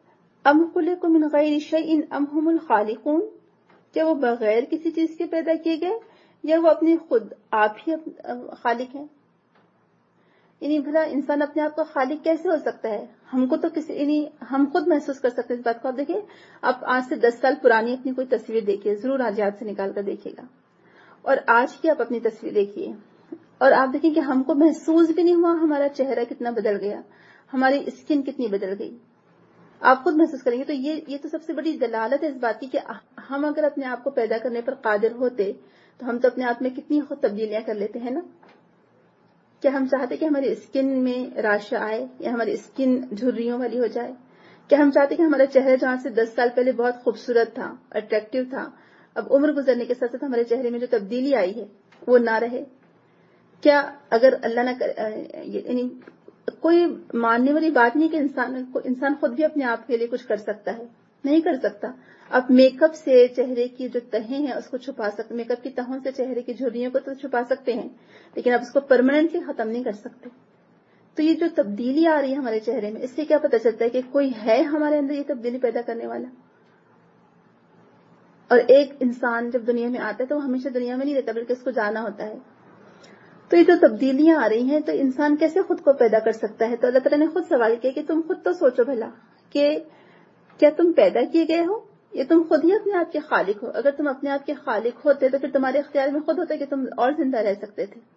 ام خلقوا من غیر شیء ام هم الخالقون، کیا وہ بغیر کسی چیز کے پیدا کیے گئے یا وہ اپنے خود آپ ہی خالق ہیں؟ یعنی بھلا انسان اپنے آپ کو خالق کیسے ہو سکتا ہے؟ ہم کو تو یعنی ہم خود محسوس کر سکتے ہیں اس بات کو. آپ دیکھیں، آپ آج سے 10 سال پرانی اپنی کوئی تصویر دیکھیے، ضرور آج یاد سے نکال کر دیکھیے گا، اور آج کی آپ اپنی تصویر دیکھیے اور آپ دیکھیں کہ ہم کو محسوس بھی نہیں ہوا ہمارا چہرہ کتنا بدل گیا، ہماری اسکن کتنی بدل گئی. آپ خود محسوس کریں گے. تو یہ تو سب سے بڑی دلالت ہے اس بات کی کہ ہم اگر اپنے آپ کو پیدا کرنے پر قادر ہوتے تو ہم تو اپنے آپ میں کتنی خود تبدیلیاں کر لیتے ہیں نا. کیا ہم چاہتے کہ ہماری اسکن میں راشا آئے یا ہماری اسکن جھریوں والی ہو جائے؟ کیا ہم چاہتے کہ ہمارا چہرہ جہاں سے 10 سال پہلے بہت خوبصورت تھا، اٹریکٹیو تھا، اب عمر گزرنے کے ساتھ ساتھ ہمارے چہرے میں جو تبدیلی آئی ہے وہ نہ رہے؟ کیا اگر اللہ نہ کرے، یعنی کوئی ماننے والی بات نہیں کہ انسان خود بھی اپنے آپ کے لیے کچھ کر سکتا ہے، نہیں کر سکتا. اب میک اپ سے چہرے کی جو تہیں ہیں اس کو چھپا سکتے، میک اپ کی تہوں سے چہرے کی جھریوں کو تو چھپا سکتے ہیں، لیکن اب اس کو پرماننٹلی ختم نہیں کر سکتے. تو یہ جو تبدیلی آ رہی ہے ہمارے چہرے میں، اس سے کیا پتہ چلتا ہے کہ کوئی ہے ہمارے اندر یہ تبدیلی پیدا کرنے والا. اور ایک انسان جب دنیا میں آتا ہے تو وہ ہمیشہ دنیا میں نہیں رہتا بلکہ اس کو جانا ہوتا ہے. تو یہ جو تبدیلیاں آ رہی ہیں تو انسان کیسے خود کو پیدا کر سکتا ہے؟ تو اللہ تعالیٰ نے خود سوال کیا کہ تم خود تو سوچو بھلا کہ کیا تم پیدا کیے گئے ہو یا تم خود ہی اپنے آپ کے خالق ہو؟ اگر تم اپنے آپ کے خالق ہوتے تو پھر تمہارے اختیار میں خود ہوتا کہ تم اور زندہ رہ سکتے تھے.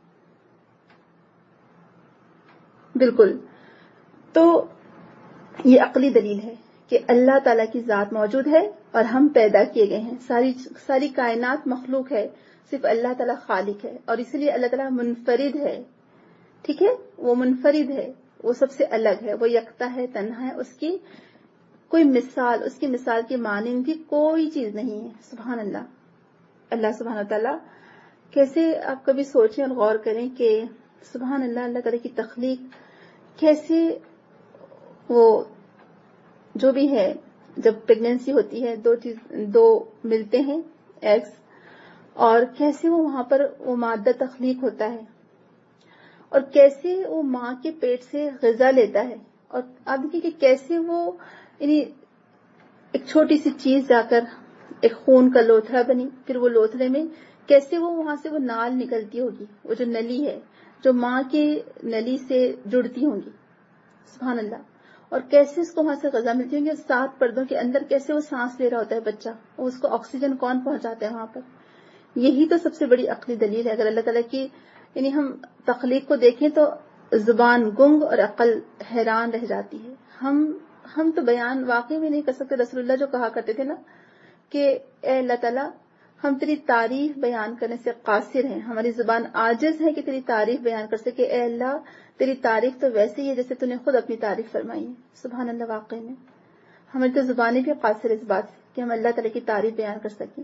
بالکل. تو یہ عقلی دلیل ہے کہ اللہ تعالیٰ کی ذات موجود ہے اور ہم پیدا کیے گئے ہیں. ساری کائنات مخلوق ہے، صرف اللہ تعالیٰ خالق ہے، اور اس لیے اللہ تعالیٰ منفرد ہے. ٹھیک ہے، وہ منفرد ہے، وہ سب سے الگ ہے، وہ یکتا ہے، تنہا ہے، اس کی کوئی مثال، اس کی مثال کی مانند بھی کوئی چیز نہیں ہے. سبحان اللہ. اللہ سبحانہ تعالیٰ کیسے، آپ کبھی سوچیں اور غور کریں کہ سبحان اللہ، اللہ تعالیٰ کی تخلیق کیسے، وہ جو بھی ہے جب پریگنینسی ہوتی ہے دو ملتے ہیں ایگز، اور کیسے وہ وہاں پر وہ مادہ تخلیق ہوتا ہے اور کیسے وہ ماں کے پیٹ سے غذا لیتا ہے. اور آپ دیکھیں کہ کیسے وہ یعنی ایک چھوٹی سی چیز جا کر ایک خون کا لوتھڑا بنی، پھر وہ لوتھڑے میں کیسے وہ وہاں سے وہ نال نکلتی ہوگی، وہ جو نلی ہے جو ماں کی نلی سے جڑتی ہوں گی. سبحان اللہ. اور کیسے اس کو وہاں سے غذا ملتی ہوں گی، 7 پردوں کے اندر کیسے وہ سانس لے رہا ہوتا ہے بچہ، اور اس کو آکسیجن کون پہنچاتا ہے وہاں پر. یہی تو سب سے بڑی عقلی دلیل ہے. اگر اللہ تعالیٰ کی یعنی ہم تخلیق کو دیکھیں تو زبان گنگ اور عقل حیران رہ جاتی ہے. ہم تو بیان واقعی میں نہیں کر سکتے. رسول اللہ جو کہا کرتے تھے نا کہ اے اللہ تعالیٰ، ہم تیری تعریف بیان کرنے سے قاصر ہیں، ہماری زبان عاجز ہے کہ تیری تعریف بیان کر سکے. اے اللہ، تیری تعریف تو ویسے ہی ہے جیسے تو نے خود اپنی تعریف فرمائی ہے. سبحان اللہ. واقعی میں ہماری تو زبانیں بھی قاصر اس بات سے کہ ہم اللہ تعالیٰ کی تعریف بیان کر سکیں.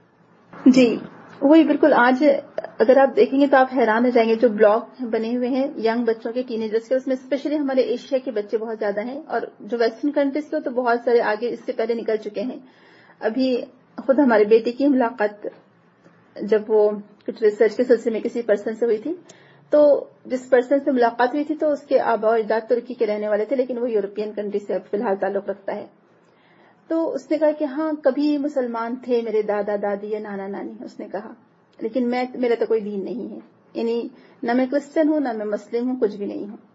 جی وہی بالکل. آج اگر آپ دیکھیں گے تو آپ حیران ہو جائیں گے. جو بلاگ بنے ہوئے ہیں ینگ بچوں کے، ٹین ایجرس کے، اس میں اسپیشلی ہمارے ایشیا کے بچے بہت زیادہ ہیں، اور جو ویسٹرن کنٹریز کے تو بہت سارے آگے اس سے پہلے نکل چکے ہیں. ابھی خود ہمارے بیٹے کی ملاقات جب وہ کچھ ریسرچ کے سلسلے میں کسی پرسن سے ہوئی تھی، تو جس پرسن سے ملاقات ہوئی تھی تو اس کے آباء و اجداد ترکی کے رہنے والے تھے، لیکن وہ یورپین کنٹری سے اب فی الحال تعلق رکھتا ہے. تو اس نے کہا کہ ہاں کبھی مسلمان تھے میرے دادا دادی یا نانا نانی، اس نے کہا، لیکن میرا تو کوئی دین نہیں ہے، یعنی نہ میں کرسچن ہوں نہ میں مسلم ہوں، کچھ بھی نہیں ہوں.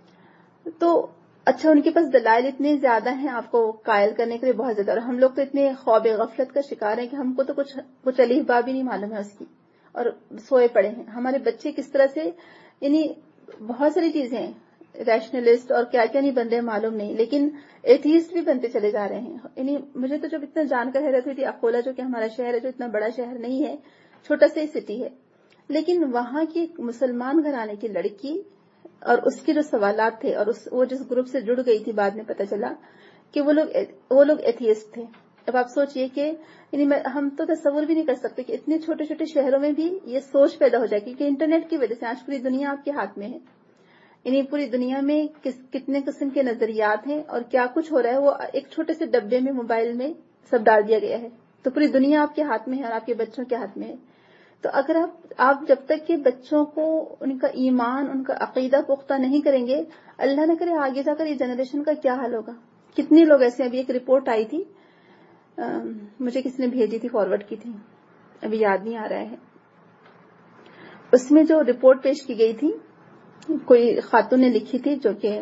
تو اچھا، ان کے پاس دلائل اتنے زیادہ ہیں آپ کو قائل کرنے کے لیے، بہت زیادہ. اور ہم لوگ تو اتنے خواب غفلت کا شکار ہیں کہ ہم کو تو کچھ الف با بھی نہیں معلوم ہے اس کی، اور سوئے پڑے ہیں. ہمارے بچے کس طرح سے یعنی بہت ساری چیزیں ہیں، ریشنلسٹ اور کیا کیا نہیں بن رہے معلوم نہیں، لیکن ایتھیسٹ بھی بنتے چلے جا رہے ہیں. یعنی مجھے تو جب اتنا جان کر حیرت ہوئی تھی، اکولا جو کہ ہمارا شہر ہے، جو اتنا بڑا شہر نہیں ہے، چھوٹا سا ہی سٹی ہے، لیکن وہاں کی وہاں گھرانے کی لڑکی اور اس کے جو سوالات تھے، اور وہ جس گروپ سے جڑ گئی تھی، بعد میں پتہ چلا کہ وہ لوگ ایتھیسٹ تھے. اب آپ سوچئے کہ یعنی ہم تو تصور بھی نہیں کر سکتے کہ اتنے چھوٹے چھوٹے شہروں میں بھی یہ سوچ پیدا ہو جائے، کیونکہ انٹرنیٹ کی وجہ سے آج پوری دنیا آپ کے ہاتھ میں ہے. یعنی پوری دنیا میں کتنے قسم کے نظریات ہیں اور کیا کچھ ہو رہا ہے، وہ ایک چھوٹے سے ڈبے میں موبائل میں سب ڈال دیا گیا ہے. تو پوری دنیا آپ کے ہاتھ میں ہے اور آپ کے بچوں کے ہاتھ میں ہے. تو اگر آپ جب تک کہ بچوں کو ان کا ایمان، ان کا عقیدہ پختہ نہیں کریں گے، اللہ نہ کرے آگے جا کر یہ جنریشن کا کیا حال ہوگا. کتنے لوگ ایسے. ابھی ایک رپورٹ آئی تھی, مجھے کسی نے بھیجی تھی, فارورڈ کی تھی, ابھی یاد نہیں آ رہا ہے. اس میں جو رپورٹ پیش کی گئی تھی, کوئی خاتون نے لکھی تھی جو کہ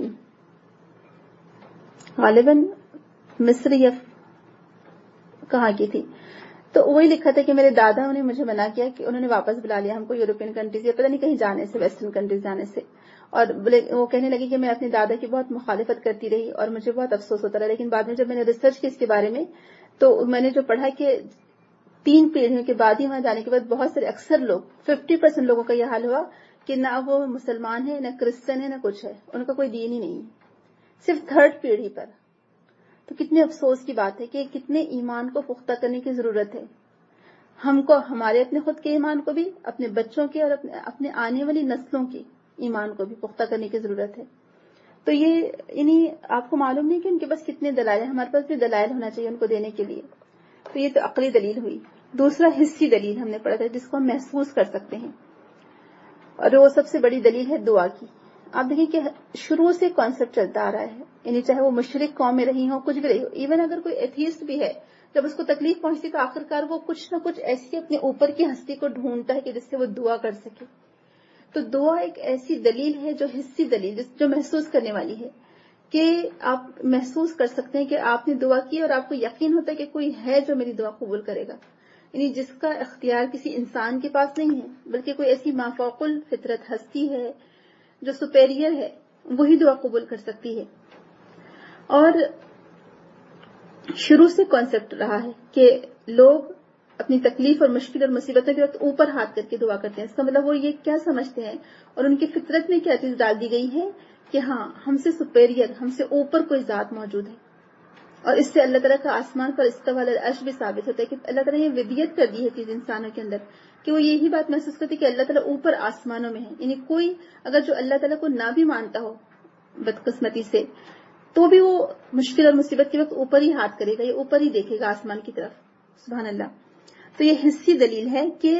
غالباً مصر یا کہاں کی تھی. تو وہی لکھا تھا کہ میرے دادا نے مجھے منع کیا کہ انہوں نے واپس بلا لیا ہم کو یورپین کنٹریز یا پتہ نہیں کہیں جانے سے, ویسٹرن کنٹریز جانے سے. اور وہ کہنے لگی کہ میں اپنے دادا کی بہت مخالفت کرتی رہی اور مجھے بہت افسوس ہوتا رہا. لیکن بعد میں جب میں نے ریسرچ کی اس کے بارے میں تو میں نے جو پڑھا کہ 3 پیڑھیوں کے بعد ہی وہاں جانے کے بعد بہت سارے اکثر لوگ 50% لوگوں کا یہ حال ہوا کہ نہ وہ مسلمان ہے, نہ کرسچن ہے, نہ کچھ ہے, ان کا کوئی دین ہی نہیں ہے, صرف 3rd پیڑھی پر. تو کتنے افسوس کی بات ہے کہ کتنے ایمان کو پختہ کرنے کی ضرورت ہے. ہم کو ہمارے اپنے خود کے ایمان کو بھی, اپنے بچوں کے اور اپنے آنے والی نسلوں کے ایمان کو بھی پختہ کرنے کی ضرورت ہے. تو یہ آپ کو معلوم نہیں کہ ان کے پاس کتنے دلائل ہیں, ہمارے پاس بھی دلائل ہونا چاہیے ان کو دینے کے لیے. تو یہ تو عقلی دلیل ہوئی. دوسرا حسی دلیل ہم نے پڑھا تھا جس کو ہم محسوس کر سکتے ہیں, اور وہ سب سے بڑی دلیل ہے دعا کی. آپ دیکھیں کہ شروع سے کانسیپٹ چلتا آ رہا ہے, یعنی چاہے وہ مشرک قوم میں رہی ہو, کچھ بھی رہی ہو, ایون اگر کوئی ایتھیسٹ بھی ہے, جب اس کو تکلیف پہنچتی تو آخرکار وہ کچھ نہ کچھ ایسی اپنے اوپر کی ہستی کو ڈھونڈتا ہے کہ جس سے وہ دعا کر سکے. تو دعا ایک ایسی دلیل ہے جو حسی دلیل, جو محسوس کرنے والی ہے, کہ آپ محسوس کر سکتے ہیں کہ آپ نے دعا کی اور آپ کو یقین ہوتا ہے کہ کوئی ہے جو میری دعا قبول کرے گا. یعنی جس کا اختیار کسی انسان کے پاس نہیں ہے, بلکہ کوئی ایسی مافوق الفطرت ہستی ہے جو سپیریئر ہے, وہی دعا قبول کر سکتی ہے. اور شروع سے کانسیپٹ رہا ہے کہ لوگ اپنی تکلیف اور مشکل اور مصیبتوں کے وقت اوپر ہاتھ کر کے دعا کرتے ہیں. اس کا مطلب وہ یہ کیا سمجھتے ہیں اور ان کی فطرت میں کیا چیز ڈال دی گئی ہے کہ ہاں ہم سے سپیریئر, ہم سے اوپر کوئی ذات موجود ہے. اور اس سے اللہ تعالیٰ کا آسمان پر استوا علی العرش بھی ثابت ہوتا ہے کہ اللہ تعالیٰ نے یہ ودیت کر دی ہے چیز انسانوں کے اندر کہ وہ یہی بات محسوس کرتی کہ اللہ تعالیٰ اوپر آسمانوں میں ہے. یعنی کوئی اگر جو اللہ تعالیٰ کو نہ بھی مانتا ہو بدقسمتی سے, تو بھی وہ مشکل اور مصیبت کے وقت اوپر ہی ہاتھ کرے گا, یہ اوپر ہی دیکھے گا آسمان کی طرف. سبحان اللہ. تو یہ حسی دلیل ہے کہ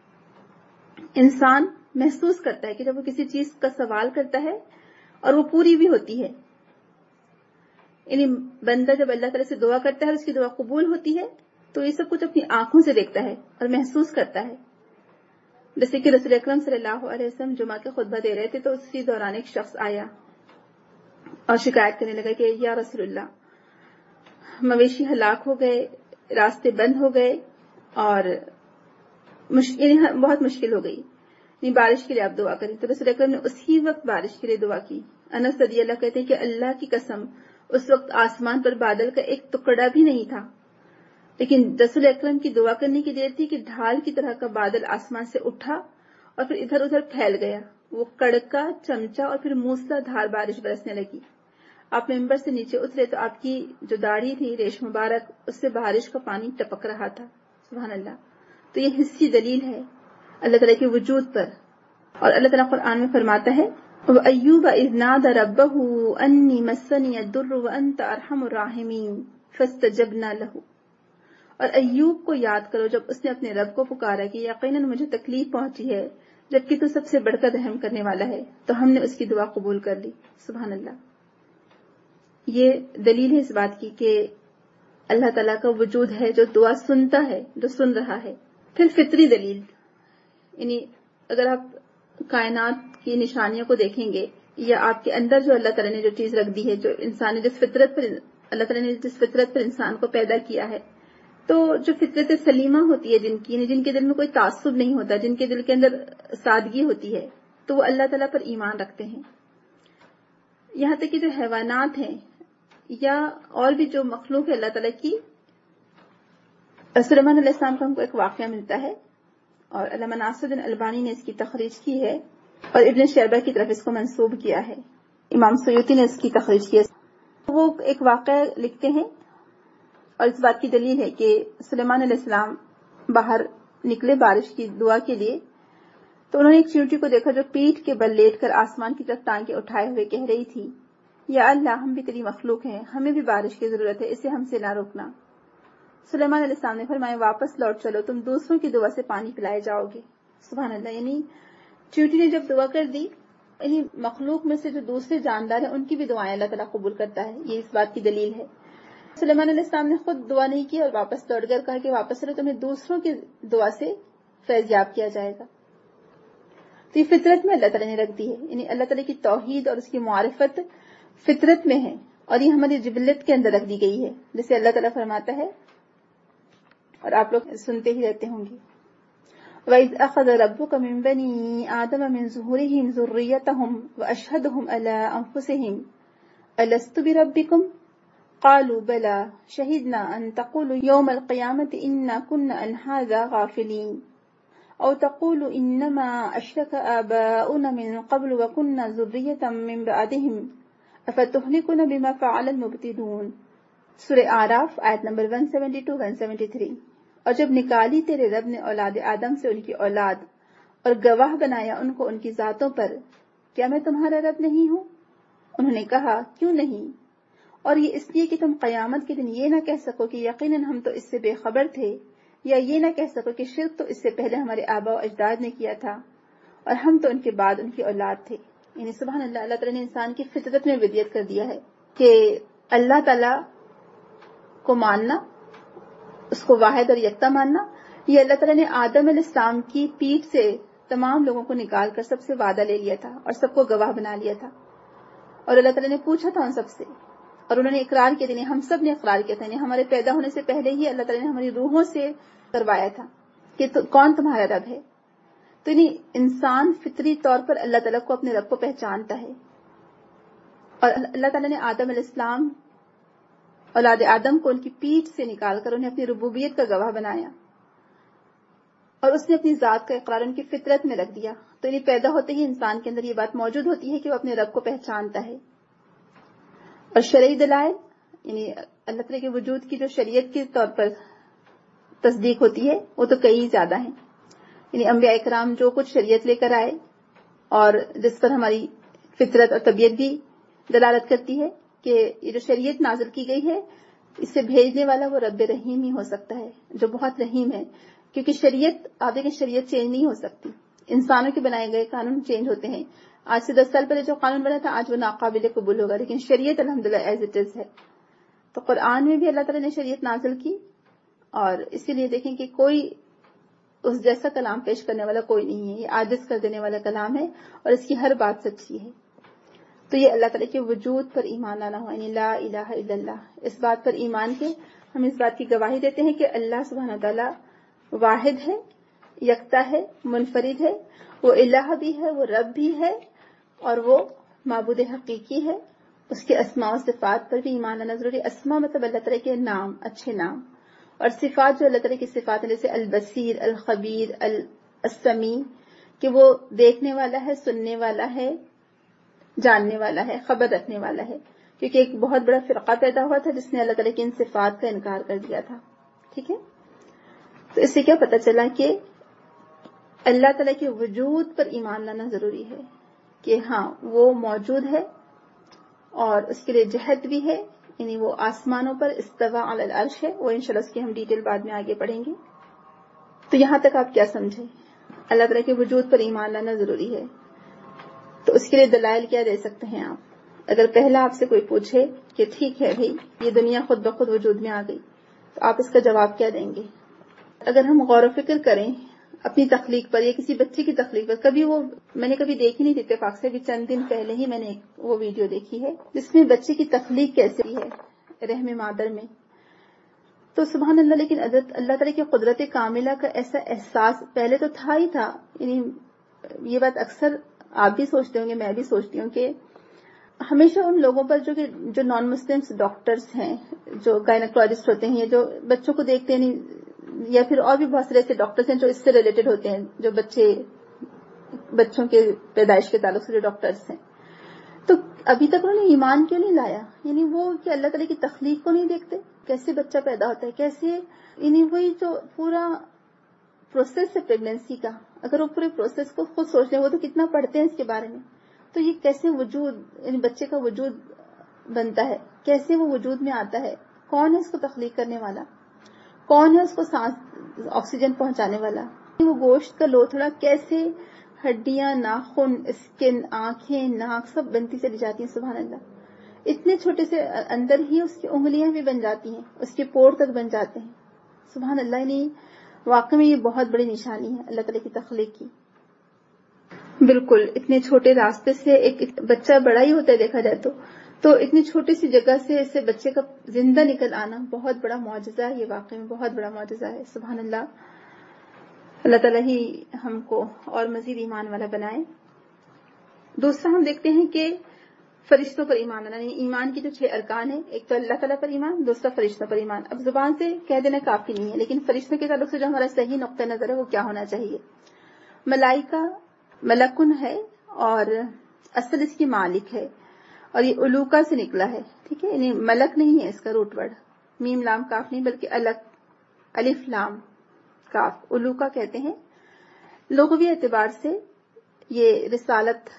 انسان محسوس کرتا ہے کہ جب وہ کسی چیز کا سوال کرتا ہے اور وہ پوری بھی ہوتی ہے, یعنی بندہ جب اللہ تعالیٰ سے دعا کرتا ہے اور اس کی دعا قبول ہوتی ہے تو یہ سب کچھ اپنی آنکھوں سے دیکھتا ہے اور محسوس کرتا ہے. جیسے کہ رسول اکرم صلی اللہ علیہ وسلم جمعہ کے خطبہ دے رہے تھے تو اسی دوران ایک شخص آیا اور شکایت کرنے لگا کہ یا رسول اللہ, مویشی ہلاک ہو گئے, راستے بند ہو گئے اور بہت مشکل ہو گئی, بارش کے لیے آپ دعا کریں. تو رسول اکرم نے اسی وقت بارش کے لیے دعا کی. انس رضی اللہ کہتے ہیں کہ اللہ کی قسم اس وقت آسمان پر بادل کا ایک ٹکڑا بھی نہیں تھا, لیکن رسول اکرم کی دعا کرنے کی دیر تھی کہ ڈھال کی طرح کا بادل آسمان سے اٹھا اور پھر ادھر ادھر پھیل گیا. وہ کڑکا, چمچا اور پھر موسلا دھار بارش برسنے لگی. آپ ممبر سے نیچے اترے تو آپ کی جو داڑھی تھی ریش مبارک, اس سے بارش کا پانی ٹپک رہا تھا. سبحان اللہ. تو یہ حسی دلیل ہے اللہ تعالیٰ کے وجود پر. اور اللہ تعالیٰ قرآن میں فرماتا ہے وَأَيُّوبَ إِذْ نَادَى رَبَّهُ أَنِّي مَسَّنِيَ الضُّرُّ وَأَنْتَ أَرْحَمُ الرَّاحِمِينَ فَاسْتَجَبْنَا لَهُ. اور ایوب کو یاد کرو جب اس نے اپنے رب کو پکارا کہ یقیناً مجھے تکلیف پہنچی ہے جبکہ تو سب سے بڑھ کر رحم کرنے والا ہے, تو ہم نے اس کی دعا قبول کر لی. سبحان اللہ. یہ دلیل ہے اس بات کی کہ اللہ تعالیٰ کا وجود ہے جو دعا سنتا ہے, جو سن رہا ہے. پھر فطری دلیل, یعنی اگر آپ کائنات کی نشانیوں کو دیکھیں گے یا آپ کے اندر جو اللہ تعالیٰ نے جو چیز رکھ دی ہے, جو انسان نے اللہ تعالیٰ نے جس فطرت پر انسان کو پیدا کیا ہے, تو جو فطرت سلیمہ ہوتی ہے جن کے دل میں کوئی تعصب نہیں ہوتا, جن کے دل کے اندر سادگی ہوتی ہے, تو وہ اللہ تعالیٰ پر ایمان رکھتے ہیں. یہاں تک کہ جو حیوانات ہیں یا اور بھی جو مخلوق ہے اللہ تعالیٰ کی, سلیمان علیہ السلام کا ہم کو ایک واقعہ ملتا ہے اور علامہ ناصرالدین البانی نے اس کی تخریج کی ہے اور ابن شیبہ کی طرف اس کو منسوب کیا ہے. امام سیوطی نے اس کی تخریج کی ہے. وہ ایک واقعہ لکھتے ہیں اور اس بات کی دلیل ہے کہ سلیمان علیہ السلام باہر نکلے بارش کی دعا کے لیے, تو انہوں نے ایک چیونٹی کو دیکھا جو پیٹھ کے بل لیٹ کر آسمان کی طرف ٹانگیں اٹھائے ہوئے کہہ رہی تھی یا اللہ ہم بھی تیری مخلوق ہیں, ہمیں بھی بارش کی ضرورت ہے, اسے ہم سے نہ روکنا. سلیمان علیہ السلام نے فرمایا واپس لوٹ چلو, تم دوسروں کی دعا سے پانی پلائے جاؤ گے. سبحان اللہ. یعنی چیونٹی نے جب دعا کر دی یعنی مخلوق میں سے جو دوسرے جاندار ہیں ان کی بھی دعائیں اللہ تعالیٰ قبول کرتا ہے. یہ اس بات کی دلیل ہے. سلیمان علیہ السلام نے خود دعا نہیں کی اور واپس لوٹ کر کہا کہ واپس چلو تمہیں دوسروں کی دعا سے فیض یاب کیا جائے گا. تو یہ فطرت میں اللہ تعالیٰ نے رکھ دی ہے. یعنی اللہ تعالیٰ کی توحید اور اس کی معرفت فطرت میں ہے اور یہ ہماری جبلت کے اندر رکھ دی گئی ہے. جیسے اللہ تعالیٰ فرماتا ہے اور آپ لوگ سنتے ہی رہتے ہوں گے, وَإِذْ أَخَذَ رَبُّكَ مِنْ بَنِي آدَمَ مِنْ ظُهُورِهِمْ ذُرِّيَّتَهُمْ وَأَشْهَدَهُمْ عَلَىٰ أَنفُسِهِمْ أَلَسْتُ بِرَبِّكُمْ قَالُوا بَلَىٰ شَهِدْنَا أَن تَقُولُوا يَوْمَ الْقِيَامَةِ إِنَّا كُنَّا عَنْ هَٰذَا غَافِلِينَ أَوْ تَقُولُوا إِنَّمَا أَشْرَكَ آبَاؤُنَا مِن قَبْلُ وَكُنَّا ذُرِّيَّةً مِّن بَعْدِهِمْ أَفَتُهْلِكُنَا بِمَا فَعَلَ الْمُبْطِلُونَ. سورہ اعراف آیت نمبر 172-173. اور جب نکالی تیرے رب نے اولاد آدم سے ان کی اولاد اور گواہ بنایا ان کو ان کی ذاتوں پر, کیا میں تمہارا رب نہیں ہوں؟ انہوں نے کہا کیوں نہیں, اور یہ اس لیے کہ تم قیامت کے دن یہ نہ کہہ سکو کہ یقیناً ہم تو اس سے بے خبر تھے, یا یہ نہ کہہ سکو کہ شرک تو اس سے پہلے ہمارے آباء و اجداد نے کیا تھا اور ہم تو ان کے بعد ان کی اولاد تھے. یعنی سبحان اللہ, اللہ تعالیٰ نے انسان کی فطرت میں بدعت کر دیا ہے کہ اللہ تعالیٰ کو ماننا, اس کو واحد اور یکتا ماننا. یہ اللہ تعالیٰ نے آدم علیہ السلام کی پیٹھ سے تمام لوگوں کو نکال کر سب سے وعدہ لے لیا تھا اور سب کو گواہ بنا لیا تھا, اور اللہ تعالیٰ نے پوچھا تھا ان سب سے اور انہوں نے اقرار کیا تھا. ہم سب نے اقرار کیا تھا. ہمارے پیدا ہونے سے پہلے ہی اللہ تعالیٰ نے ہماری روحوں سے کروایا تھا کہ کون تمہارا رب ہے. تو انسان فطری طور پر اللہ تعالیٰ کو اپنے رب کو پہچانتا ہے, اور اللہ تعالیٰ نے آدم علیہ السلام اولاد آدم کو ان کی پیٹھ سے نکال کر انہیں اپنی ربوبیت کا گواہ بنایا اور اس نے اپنی ذات کا اقرار ان کی فطرت میں رکھ دیا. تو انہیں پیدا ہوتے ہی انسان کے اندر یہ بات موجود ہوتی ہے کہ وہ اپنے رب کو پہچانتا ہے. اور شرعی دلائل یعنی اللہ تعالیٰ کے وجود کی جو شریعت کے طور پر تصدیق ہوتی ہے وہ تو کئی زیادہ ہیں. یعنی انبیاء اکرام جو کچھ شریعت لے کر آئے اور جس پر ہماری فطرت اور طبیعت بھی دلالت کرتی ہے کہ یہ جو شریعت نازل کی گئی ہے اس سے بھیجنے والا وہ رب رحیم ہی ہو سکتا ہے جو بہت رحیم ہے. کیونکہ شریعت آپ دیکھیں شریعت چینج نہیں ہو سکتی, انسانوں کے بنائے گئے قانون چینج ہوتے ہیں. آج سے 10 سال پہلے جو قانون بنا تھا آج وہ ناقابل قبول ہوگا, لیکن شریعت الحمدللہ ایز اٹ از ہے. تو قرآن میں بھی اللہ تعالیٰ نے شریعت نازل کی, اور اسی لیے دیکھیں کہ کوئی اس جیسا کلام پیش کرنے والا کوئی نہیں ہے. یہ عاجز کر دینے والا کلام ہے اور اس کی ہر بات سچی ہے. تو یہ اللہ تعالیٰ کے وجود پر ایمان لانا ہوا, یعنی لا الہ الا اللہ. اس بات پر ایمان کے ہم اس بات کی گواہی دیتے ہیں کہ اللہ سبحانہ وتعالیٰ واحد ہے, یکتا ہے, منفرد ہے, وہ الہ بھی ہے, وہ رب بھی ہے, اور وہ معبود حقیقی ہے. اس کے اسماء و صفات پر بھی ایمان لانا ضروری. اسماء مطلب اللہ تعالیٰ کے نام, اچھے نام, اور صفات جو اللہ تعالیٰ کی صفات ہیں جیسے البصیر, الخبیر, السمیع, کہ وہ دیکھنے والا ہے, سننے والا ہے, جاننے والا ہے, خبر رکھنے والا ہے. کیونکہ ایک بہت بڑا فرقہ پیدا ہوا تھا جس نے اللہ تعالیٰ کی ان صفات کا انکار کر دیا تھا. ٹھیک ہے, تو اس سے کیا پتہ چلا کہ اللہ تعالیٰ کے وجود پر ایمان لانا ضروری ہے کہ ہاں وہ موجود ہے اور اس کے لیے جہت بھی ہے. یعنی وہ آسمانوں پر استوا علی العرش ہے. وہ انشاءاللہ اس کی ہم ڈیٹیل بعد میں آگے پڑھیں گے. تو یہاں تک آپ کیا سمجھیں, اللہ تعالیٰ کے وجود پر ایمان لانا ضروری ہے. تو اس کے لیے دلائل کیا دے سکتے ہیں آپ؟ اگر پہلا آپ سے کوئی پوچھے کہ ٹھیک ہے بھئی یہ دنیا خود بخود وجود میں آ گئی, تو آپ اس کا جواب کیا دیں گے؟ اگر ہم غور و فکر کریں اپنی تخلیق پر یا کسی بچے کی تخلیق پر, کبھی وہ میں نے کبھی دیکھی نہیں تھی, اتفاق سے بھی چند دن پہلے ہی میں نے وہ ویڈیو دیکھی ہے جس میں بچے کی تخلیق کیسے ہے رحم مادر میں. تو سبحان اللہ, لیکن اللہ تعالیٰ کی قدرت کاملہ کا ایسا احساس پہلے تو تھا ہی تھا. یعنی یہ بات اکثر آپ بھی سوچتے ہوں گے, میں بھی سوچتی ہوں کہ ہمیشہ ان لوگوں پر جو نان مسلمس ڈاکٹرز ہیں, جو گائنیکولوجسٹ ہوتے ہیں, جو بچوں کو دیکھتے ہیں, یا پھر اور بھی بہت سارے ایسے ڈاکٹرز ہیں جو اس سے ریلیٹڈ ہوتے ہیں, جو بچوں کے پیدائش کے تعلق سے جو ڈاکٹرز ہیں, تو ابھی تک انہوں نے ایمان کیوں نہیں لایا؟ یعنی وہ کہ اللہ تعالیٰ کی تخلیق کو نہیں دیکھتے, کیسے بچہ پیدا ہوتا ہے, کیسے, یعنی وہی جو پورا پروسیس ہے پریگنینسی کا, اگر وہ پورے پروسیس کو خود سوچ لیں, وہ تو کتنا پڑھتے ہیں اس کے بارے میں, تو یہ کیسے وجود, یعنی بچے کا وجود بنتا ہے, کیسے وہ وجود میں آتا ہے, کون ہے اس کو تخلیق کرنے والا, کون ہے اس کو سانس آکسیجن پہنچانے والا, وہ گوشت کا لوتھڑا کیسے ہڈیاں، ناخن، اسکن، آنکھیں، ناک سب بنتی چلی جاتی ہیں. سبحان اللہ. اتنے چھوٹے سے اندر ہی اس کی انگلیاں بھی بن جاتی ہیں، اس کے پور تک بن جاتے ہیں. سبحان اللہ. یعنی واقعی میں یہ بہت بڑی نشانی ہے اللہ تعالیٰ کی تخلیق کی. بالکل اتنے چھوٹے راستے سے ایک بچہ بڑا ہی ہوتا ہے دیکھا جائے تو اتنی چھوٹی سی جگہ سے اسے بچے کا زندہ نکل آنا بہت بڑا معجزہ ہے. یہ واقعی میں بہت بڑا معجزہ ہے. سبحان اللہ. اللہ تعالیٰ ہی ہم کو اور مزید ایمان والا بنائے. دوسرا ہم دیکھتے ہیں کہ فرشتوں پر ایمان لانا، یعنی ایمان کی جو 6 ارکان ہیں، ایک تو اللہ تعالیٰ پر ایمان، دوسرا فرشتوں پر ایمان. اب زبان سے کہہ دینا کافی نہیں ہے، لیکن فرشتوں کے تعلق سے جو ہمارا صحیح نقطہ نظر ہے وہ کیا ہونا چاہیے. ملائکہ ملکن ہے اور اصل اس کی مالک ہے، اور یہ الوکا سے نکلا ہے. ٹھیک ہے، یعنی ملک نہیں ہے اس کا روٹ ورڈ، میم لام کاف نہیں بلکہ الف لام کاف، الوکا کہتے ہیں. لغوی اعتبار سے یہ رسالت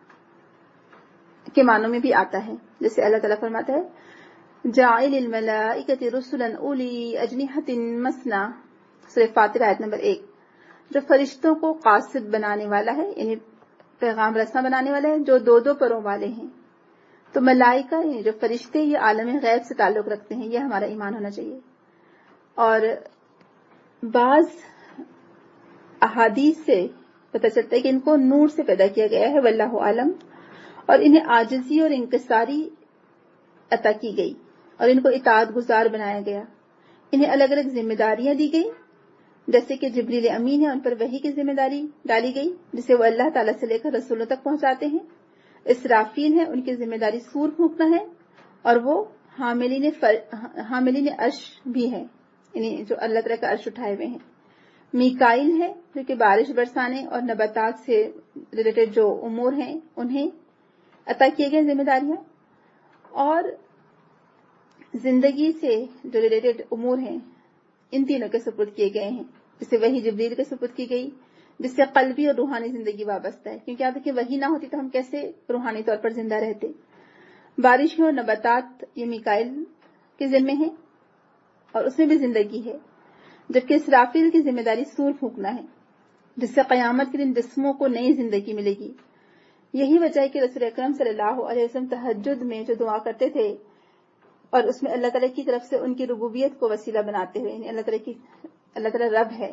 کے معنوں میں بھی آتا ہے. جیسے اللہ تعالیٰ فرماتا ہے جاعل الملائکۃ رسلا اولی اجنحۃ مثنی، سورہ فاطر آیت نمبر 1. جو فرشتوں کو قاصد بنانے والا ہے، یعنی پیغام رساں بنانے والا ہے، جو 2 پروں والے ہیں. تو ملائکہ یعنی جو فرشتے یہ عالم غیب سے تعلق رکھتے ہیں، یہ ہمارا ایمان ہونا چاہیے. اور بعض احادیث سے پتہ چلتا ہے کہ ان کو نور سے پیدا کیا گیا ہے، واللہ عالم، اور انہیں عاجزی اور انکساری عطا کی گئی اور ان کو اطاعت گزار بنایا گیا. انہیں الگ الگ ذمہ داریاں دی گئی، جیسے کہ جبریل امین ہے، ان پر وحی کی ذمہ داری ڈالی گئی جسے وہ اللہ تعالیٰ سے لے کر رسولوں تک پہنچاتے ہیں. اسرافیل ہیں، ان کی ذمہ داری سور پھونکنا ہے، اور وہ حاملین عرش بھی ہے، یعنی جو اللہ تعالیٰ کا عرش اٹھائے ہوئے ہیں. میکائل ہے جو کہ بارش برسانے اور نباتات سے ریلیٹڈ جو امور ہیں انہیں عطا کیے گئے ذمہ داریاں، اور زندگی سے جو ریلیٹڈ امور ہیں ان تینوں کے سپرد کیے گئے ہیں. جسے وحی جبریل کے سپرد کی گئی، جس سے قلبی اور روحانی زندگی وابستہ ہے، کیونکہ آپ دیکھیں وحی نہ ہوتی تو ہم کیسے روحانی طور پر زندہ رہتے. بارشیں اور نباتات یہ میکائل کے ذمے ہیں اور اس میں بھی زندگی ہے، جبکہ اسرافیل کی ذمہ داری سور پھونکنا ہے، جس سے قیامت کے دن جسموں کو نئی زندگی ملے گی. یہی وجہ ہے کہ رسول اکرم صلی اللہ علیہ وسلم تہجد میں جو دعا کرتے تھے اور اس میں اللہ تعالیٰ کی طرف سے ان کی ربوبیت کو وسیلہ بناتے ہوئے، یعنی اللہ تعالیٰ رب ہے،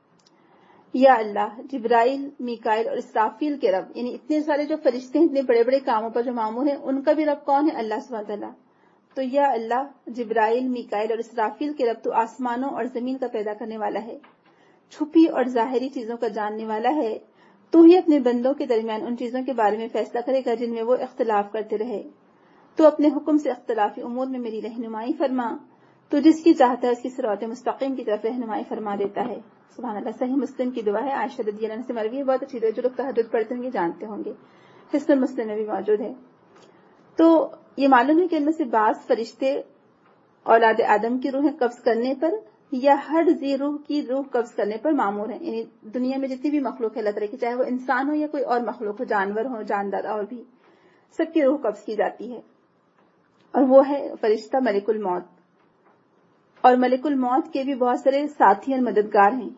یا اللہ جبرائیل، میکائل اور اسرافیل کے رب، یعنی اتنے سارے جو فرشتے ہیں اتنے بڑے بڑے کاموں پر جو مامور ہیں ان کا بھی رب کون ہے؟ اللہ سبحانہ تعالیٰ. تو یا اللہ جبرائیل، میکائل اور اسرافیل کے رب تو آسمانوں اور زمین کا پیدا کرنے والا ہے، چھپی اور ظاہری چیزوں کا جاننے والا ہے. تو ہی اپنے بندوں کے درمیان ان چیزوں کے بارے میں فیصلہ کرے گا جن میں وہ اختلاف کرتے رہے. تو اپنے حکم سے اختلافی امور میں میری رہنمائی فرما، تو جس کی چاہتا ہے اس کی صراط مستقیم کی طرف رہنمائی فرما دیتا ہے. سبحان اللہ. صحیح مسلم کی دعا ہے، عائشہ رضی اللہ عنہا سے مروی ہے، بہت اچھی دعا، جو لوگ تہجد پڑھتے ہوں گے جانتے ہوں گے، حسن مسلم میں بھی موجود ہے. تو یہ معلوم ہے کہ ان میں سے بعض فرشتے اولاد آدم کی روحیں قبض کرنے پر یا ہر ذی روح کی روح قبض کرنے پر معمور ہیں. یعنی دنیا میں جتنی بھی مخلوق ہے اللہ تعالیٰ کی، چاہے وہ انسان ہو یا کوئی اور مخلوق ہو، جانور ہو، جاندار، اور بھی سب کی روح قبض کی جاتی ہے. اور وہ ہے فرشتہ ملک الموت. اور ملک الموت کے بھی بہت سارے ساتھی اور مددگار ہیں.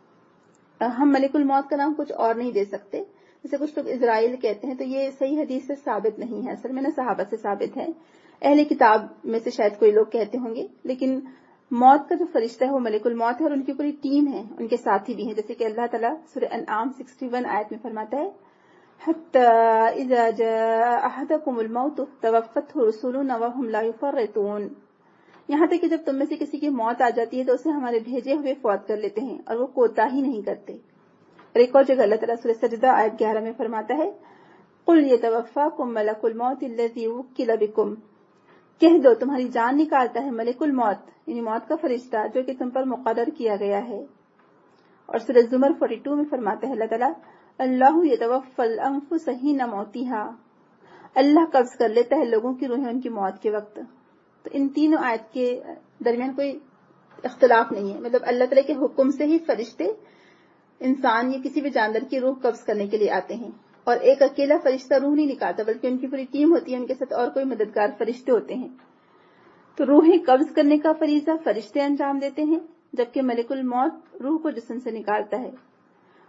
ہم ملک الموت کا نام کچھ اور نہیں دے سکتے، جیسے کچھ لوگ اسرائیل کہتے ہیں، تو یہ صحیح حدیث سے ثابت نہیں ہے، اصل میں نہ صحابہ سے ثابت ہے. اہل کتاب میں سے شاید کوئی لوگ کہتے ہوں گے، لیکن موت کا جو فرشتہ ہے وہ ملک الموت ہے، اور ان کی پوری ٹیم ہے، ان کے ساتھی بھی ہیں. جیسے کہ اللہ تعالیٰ سورہ انعام 61 آیت میں فرماتا ہے حَتَّى إِذَا جَاءَ أَحَدَكُمُ الْمَوْتُ تَوَفَّتْهُ رُسُلُنَا وَهُمْ لَا يُفَرِّطُونَ. یہاں تک کہ جب تم میں سے کسی کی موت آ جاتی ہے تو اسے ہمارے بھیجے ہوئے فوت کر لیتے ہیں اور وہ کوتاہی نہیں کرتے. اور ایک اور جگہ اللہ تعالیٰ سورہ سجدہ آیت 11 میں فرماتا ہے قُلْ يَتَوَفَّاكُم مَلَكُ الْمَوْتِ الَّذِي وُكِّلَ بِكُمْ. کہہ دو تمہاری جان نکالتا ہے ملک الموت، یعنی موت کا فرشتہ جو کہ تم پر مقرر کیا گیا ہے. اور سورہ زمر 42 میں فرماتا ہے اللہ تعالیٰ اللہ یتوفی الانفس حین موتها. اللہ قبض کر لیتا ہے لوگوں کی روحیں ان کی موت کے وقت. تو ان تینوں آیت کے درمیان کوئی اختلاف نہیں ہے، مطلب اللہ تعالیٰ کے حکم سے ہی فرشتے انسان یا کسی بھی جاندار کی روح قبض کرنے کے لیے آتے ہیں. اور ایک اکیلا فرشتہ روح نہیں نکالتا بلکہ ان کی پوری ٹیم ہوتی ہے، ان کے ساتھ اور کوئی مددگار فرشتے ہوتے ہیں. تو روحیں قبض کرنے کا فریضہ فرشتے انجام دیتے ہیں، جبکہ ملک الموت روح کو جسم سے نکالتا ہے.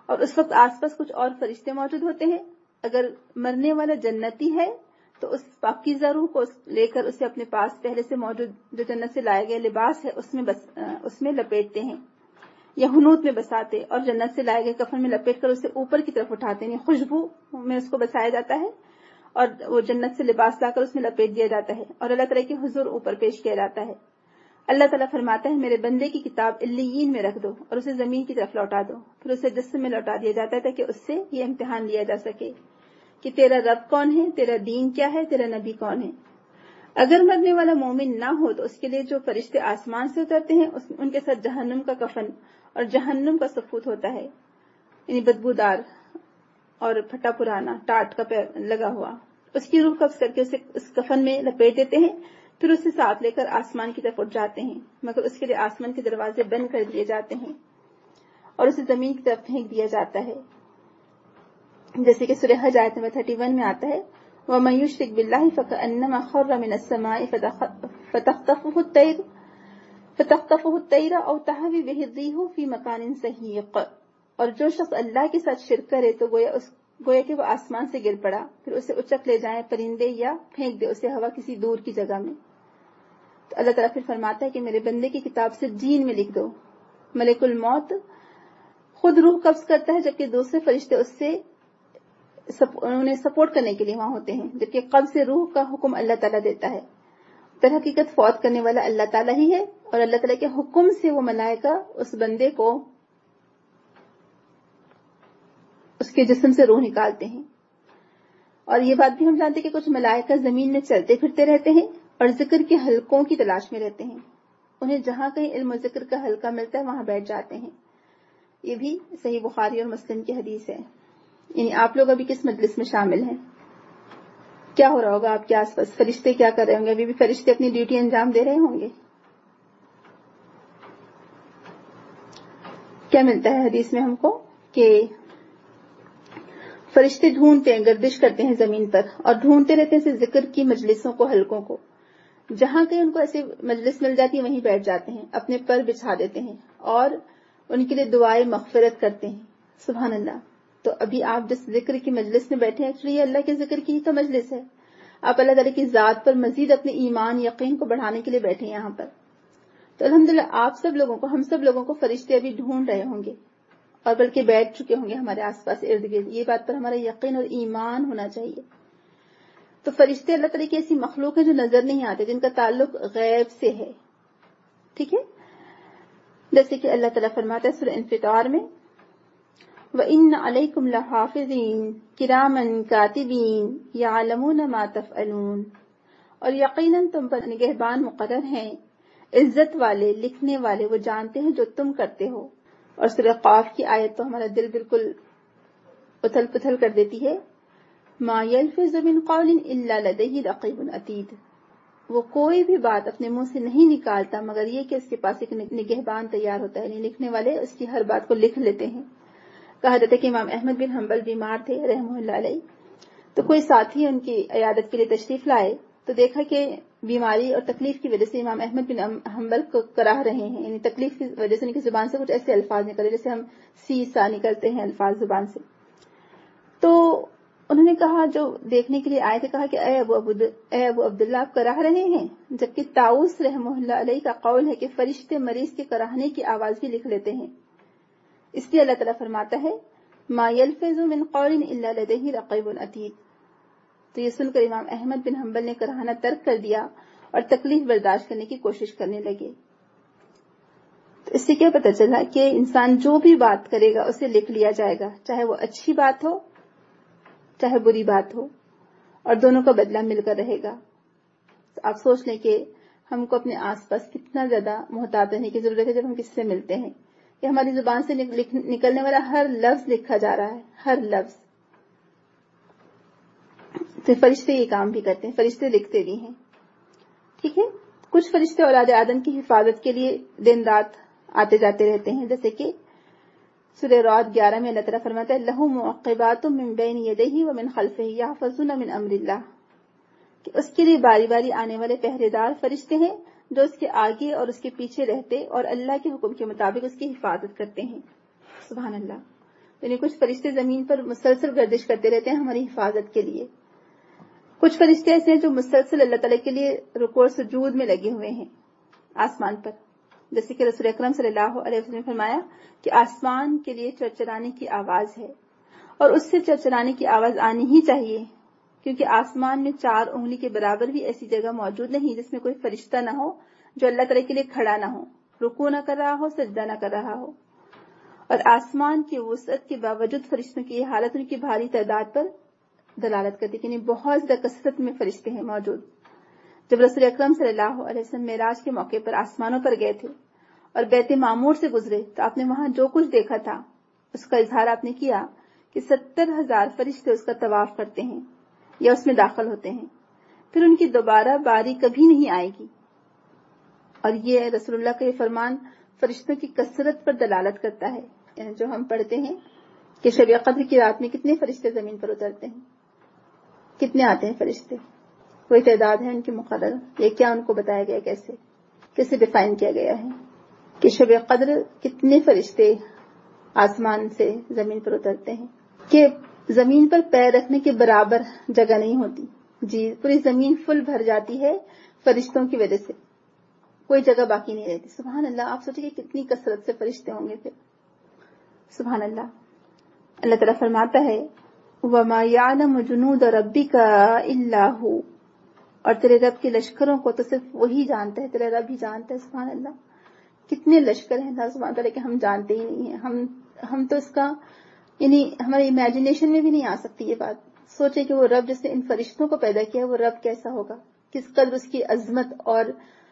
اور اس وقت آس پاس کچھ اور فرشتے موجود ہوتے ہیں. اگر مرنے والا جنتی ہے تو اس پاکیزہ روح کو لے کر اسے اپنے پاس پہلے سے موجود جو جنت سے لایا گیا لباس ہے اس میں لپیٹتے ہیں یا حنوط میں بساتے اور جنت سے لائے گئے کفن میں لپیٹ کر اسے اوپر کی طرف اٹھاتے ہیں. خوشبو میں اس کو بسایا جاتا ہے اور وہ جنت سے لباس لا کر اس میں لپیٹ دیا جاتا ہے اور اللہ تعالیٰ کے حضور اوپر پیش کیا جاتا ہے. اللہ تعالیٰ فرماتا ہے میرے بندے کی کتاب علیین میں رکھ دو اور اسے زمین کی طرف لوٹا دو. پھر اسے جسم میں لوٹا دیا جاتا ہے تاکہ اس سے یہ امتحان لیا جا سکے کہ تیرا رب کون ہے, تیرا دین کیا ہے, تیرا نبی کون ہے. اگر مرنے والا مومن نہ ہو تو اس کے لیے جو فرشتے آسمان سے اترتے ہیں ان کے ساتھ جہنم کا کفن اور جہنم کا سفوت ہوتا ہے, یعنی بدبودار اور پھٹا پرانا ٹاٹ کا لگا ہوا. اس کی روح قبض کر کے اسے اس کفن میں لپیٹ دیتے ہیں. پھر اسے ساتھ لے کر آسمان کی طرف اٹھ جاتے ہیں, مگر اس کے لیے آسمان کے دروازے بند کر دیے جاتے ہیں اور اسے زمین کی طرف پھینک دیا جاتا ہے. جیسے کہ سورہ حج آیت نمبر 31 میں آتا ہے وَمَن يُشْرِكْ بِاللَّهِ فَكَأَنَّمَا خَرَّ مِنَ السَّمَاءِ فَتَخْطَفُهُ الطَّيْرُ أَوْ تَهْوِي بِهِ الرِّيحُ فِي مَكَانٍ سَحِيقٍ. اور جو شخص اللہ کے ساتھ شرک کرے تو گویا کہ وہ آسمان سے گر پڑا, پھر اسے اچک لے جائیں پرندے یا پھینک دے اسے ہوا کسی دور کی جگہ میں. تو اللہ تعالیٰ پھر فرماتا ہے کہ میرے بندے کی کتاب سے جین میں لکھ دو. ملک الموت خود روح قبض کرتا ہے جبکہ دوسرے فرشتے اس سے انہیں سپورٹ کرنے کے لیے وہاں ہوتے ہیں, جبکہ قبض سے روح کا حکم اللہ تعالیٰ دیتا ہے. در حقیقت فوت کرنے والا اللہ تعالیٰ ہی ہے اور اللہ تعالیٰ کے حکم سے وہ ملائکہ اس بندے کو اس کے جسم سے روح نکالتے ہیں. اور یہ بات بھی ہم جانتے ہیں کہ کچھ ملائکہ زمین میں چلتے پھرتے رہتے ہیں اور ذکر کے حلقوں کی تلاش میں رہتے ہیں. انہیں جہاں کہیں علم و ذکر کا حلقہ ملتا ہے وہاں بیٹھ جاتے ہیں. یہ بھی صحیح بخاری اور مسلم کی حدیث ہے. یعنی آپ لوگ ابھی کس مجلس میں شامل ہیں؟ کیا ہو رہا ہوگا آپ کے آس پاس؟ فرشتے کیا کر رہے ہوں گے؟ ابھی بھی فرشتے اپنی ڈیوٹی انجام دے رہے ہوں گے. کیا ملتا ہے حدیث میں ہم کو کہ فرشتے ڈھونڈتے ہیں, گردش کرتے ہیں زمین پر اور ڈھونڈتے رہتے ہیں ذکر کی مجلسوں کو, حلقوں کو. جہاں کہیں ان کو ایسی مجلس مل جاتی ہے وہیں بیٹھ جاتے ہیں, اپنے پر بچھا دیتے ہیں اور ان کے لیے دعائیں مغفرت کرتے ہیں. سبحان اللہ. تو ابھی آپ جس ذکر کی مجلس میں بیٹھے ہیں ایکچولی اللہ کے ذکر کی ہی تو مجلس ہے. آپ اللہ تعالیٰ کی ذات پر مزید اپنے ایمان یقین کو بڑھانے کے لیے بیٹھے ہیں یہاں پر. تو الحمدللہ آپ سب لوگوں کو, ہم سب لوگوں کو فرشتے ابھی ڈھونڈ رہے ہوں گے اور بلکہ بیٹھ چکے ہوں گے ہمارے آس پاس ارد گرد. یہ بات پر ہمارا یقین اور ایمان ہونا چاہیے. تو فرشتے اللہ تعالیٰ کی ایسی مخلوق ہیں جو نظر نہیں آتے, جن کا تعلق غیب سے ہے. ٹھیک ہے, جیسے کہ اللہ تعالیٰ فرماتا ہے سورہ انفطار میں وَإِنَّ عَلَيْكُمْ لَحَافِظِينَ كِرَامًا كَاتِبِينَ يَعْلَمُونَ مَا تَفْعَلُونَ. اور یقیناً تم پر نگہبان مقرر ہیں, عزت والے, لکھنے والے, وہ جانتے ہیں جو تم کرتے ہو. اور سورہ قاف کی آیت تو ہمارا دل بالکل اتھل پتھل کر دیتی ہے. ما يلفظ من قول الا لديه رقیب عتید. وہ کوئی بھی بات اپنے منہ سے نہیں نکالتا مگر یہ کہ اس کے پاس ایک نگہبان تیار ہوتا ہے, یعنی لکھنے والے اس کی ہر بات کو لکھ لیتے ہیں. کہا جاتا ہے کہ امام احمد بن حنبل بیمار تھے رحمہ اللہ علیہ, تو کوئی ساتھی ان کی عیادت کے لیے تشریف لائے تو دیکھا کہ بیماری اور تکلیف کی وجہ سے امام احمد بن حنبل کو کراہ رہے ہیں, یعنی تکلیف کی وجہ سے ان کی زبان سے کچھ ایسے الفاظ نکلے جیسے ہم سی سا نکلتے ہیں الفاظ زبان سے. تو انہوں نے کہا, جو دیکھنے کے لیے آئے تھے, کہا کہ اے ابو عبداللہ آپ کراہ رہے ہیں, جبکہ طاؤس رحمہ اللہ علیہ کا قول ہے کہ فرشتے مریض کے کراہنے کی آواز بھی لکھ لیتے ہیں. اس لیے اللہ تعالیٰ فرماتا ہے ما یلفظ من قول الا لدیہ رقیب عتید. تو یہ سن کر امام احمد بن حنبل نے کراہنا ترک کر دیا اور تکلیف برداشت کرنے کی کوشش کرنے لگے. تو اس سے کیا پتہ چلا کہ انسان جو بھی بات کرے گا اسے لکھ لیا جائے گا, چاہے وہ اچھی بات ہو چاہے بری بات ہو, اور دونوں کا بدلہ مل کر رہے گا. تو آپ سوچ لیں کہ ہم کو اپنے آس پاس کتنا زیادہ محتاط رہنے کی ضرورت ہے جب ہم کس سے ملتے ہیں, کہ ہماری زبان سے نکلنے والا ہر لفظ لکھا جا رہا ہے, ہر لفظ. تو فرشتے یہ کام بھی کرتے ہیں, فرشتے لکھتے بھی ہیں. ٹھیک ہے, کچھ فرشتے اولاد آدم کی حفاظت کے لیے دن رات آتے جاتے رہتے ہیں, جیسے کہ سورہ رعد 11 میں اللہ تعالیٰ فرماتا ہے لَهُ مُعَقِّبَاتٌ مِّن بَيْنِ يَدَيْهِ وَمِنْ خَلْفِهِ يَحْفَظُونَ مِنْ أَمْرِ اللَّهِ. کہ اس کے لیے باری باری آنے والے پہرے دار فرشتے ہیں جو اس کے آگے اور اس کے پیچھے رہتے اور اللہ کے حکم کے مطابق اس کی حفاظت کرتے ہیں. سبحان اللہ. یعنی کچھ فرشتے زمین پر مسلسل گردش کرتے رہتے ہیں ہماری حفاظت کے لیے. کچھ فرشتے ایسے ہیں جو مسلسل اللہ تعالیٰ کے لیے رکوع اور سجود میں لگے ہوئے ہیں آسمان پر. جیسے کہ رسول اکرم صلی اللہ علیہ وسلم نے فرمایا کہ آسمان کے لیے چرچرانے کی آواز ہے، اور اس سے چرچرانے کی آواز آنی ہی چاہیے، کیونکہ آسمان میں 4 انگلی کے برابر بھی ایسی جگہ موجود نہیں جس میں کوئی فرشتہ نہ ہو جو اللہ تعالیٰ کے لیے کھڑا نہ ہو، رکوع نہ کر رہا ہو، سجدہ نہ کر رہا ہو. اور آسمان کی وسعت کے باوجود فرشتوں کی یہ حالت ان کی بھاری تعداد پر دلالت کرتی ہے، یعنی بہت زیادہ کثرت میں فرشتے ہیں موجود. جب رسول اکرم صلی اللہ علیہ وسلم معراج کے موقع پر آسمانوں پر گئے تھے اور بیت معمور سے گزرے تو آپ نے وہاں جو کچھ دیکھا تھا اس کا اظہار آپ نے کیا کہ 70,000 فرشتے اس کا طواف کرتے ہیں یا اس میں داخل ہوتے ہیں، پھر ان کی دوبارہ باری کبھی نہیں آئے گی. اور یہ رسول اللہ کا یہ فرمان فرشتوں کی کثرت پر دلالت کرتا ہے. یعنی جو ہم پڑھتے ہیں کہ شب قدر کی رات میں کتنے فرشتے زمین پر اترتے ہیں، کتنے آتے ہیں فرشتے، کوئی تعداد ہے ان کی مقرر؟ یہ کیا ان کو بتایا گیا، کیسے ڈیفائن کیا گیا ہے کہ شب قدر کتنے فرشتے آسمان سے زمین پر اترتے ہیں؟ کہ زمین پر پیر رکھنے کے برابر جگہ نہیں ہوتی. جی پوری زمین فل بھر جاتی ہے فرشتوں کی وجہ سے، کوئی جگہ باقی نہیں رہتی. سبحان اللہ. آپ سوچیں کہ کتنی کثرت سے فرشتے ہوں گے پھر. سبحان اللہ. اللہ تعالیٰ فرماتا ہے وَمَا يَعْلَمُ جُنُودَ رَبِّكَ إِلَّا هُوَ، اور تیرے رب کے لشکروں کو تو صرف وہی جانتا ہے، تیرا رب ہی جانتا ہے. سبحان اللہ. کتنے لشکر ہیں اللہ سبحانہ تعالیٰ کہ ہم جانتے ہی نہیں ہیں. ہم تو اس کا یعنی ہماری امیجنیشن میں بھی نہیں آ سکتی یہ بات. سوچے کہ وہ رب جس نے ان فرشتوں کو پیدا کیا وہ رب کیسا ہوگا، کس قدر اس کی عظمت اور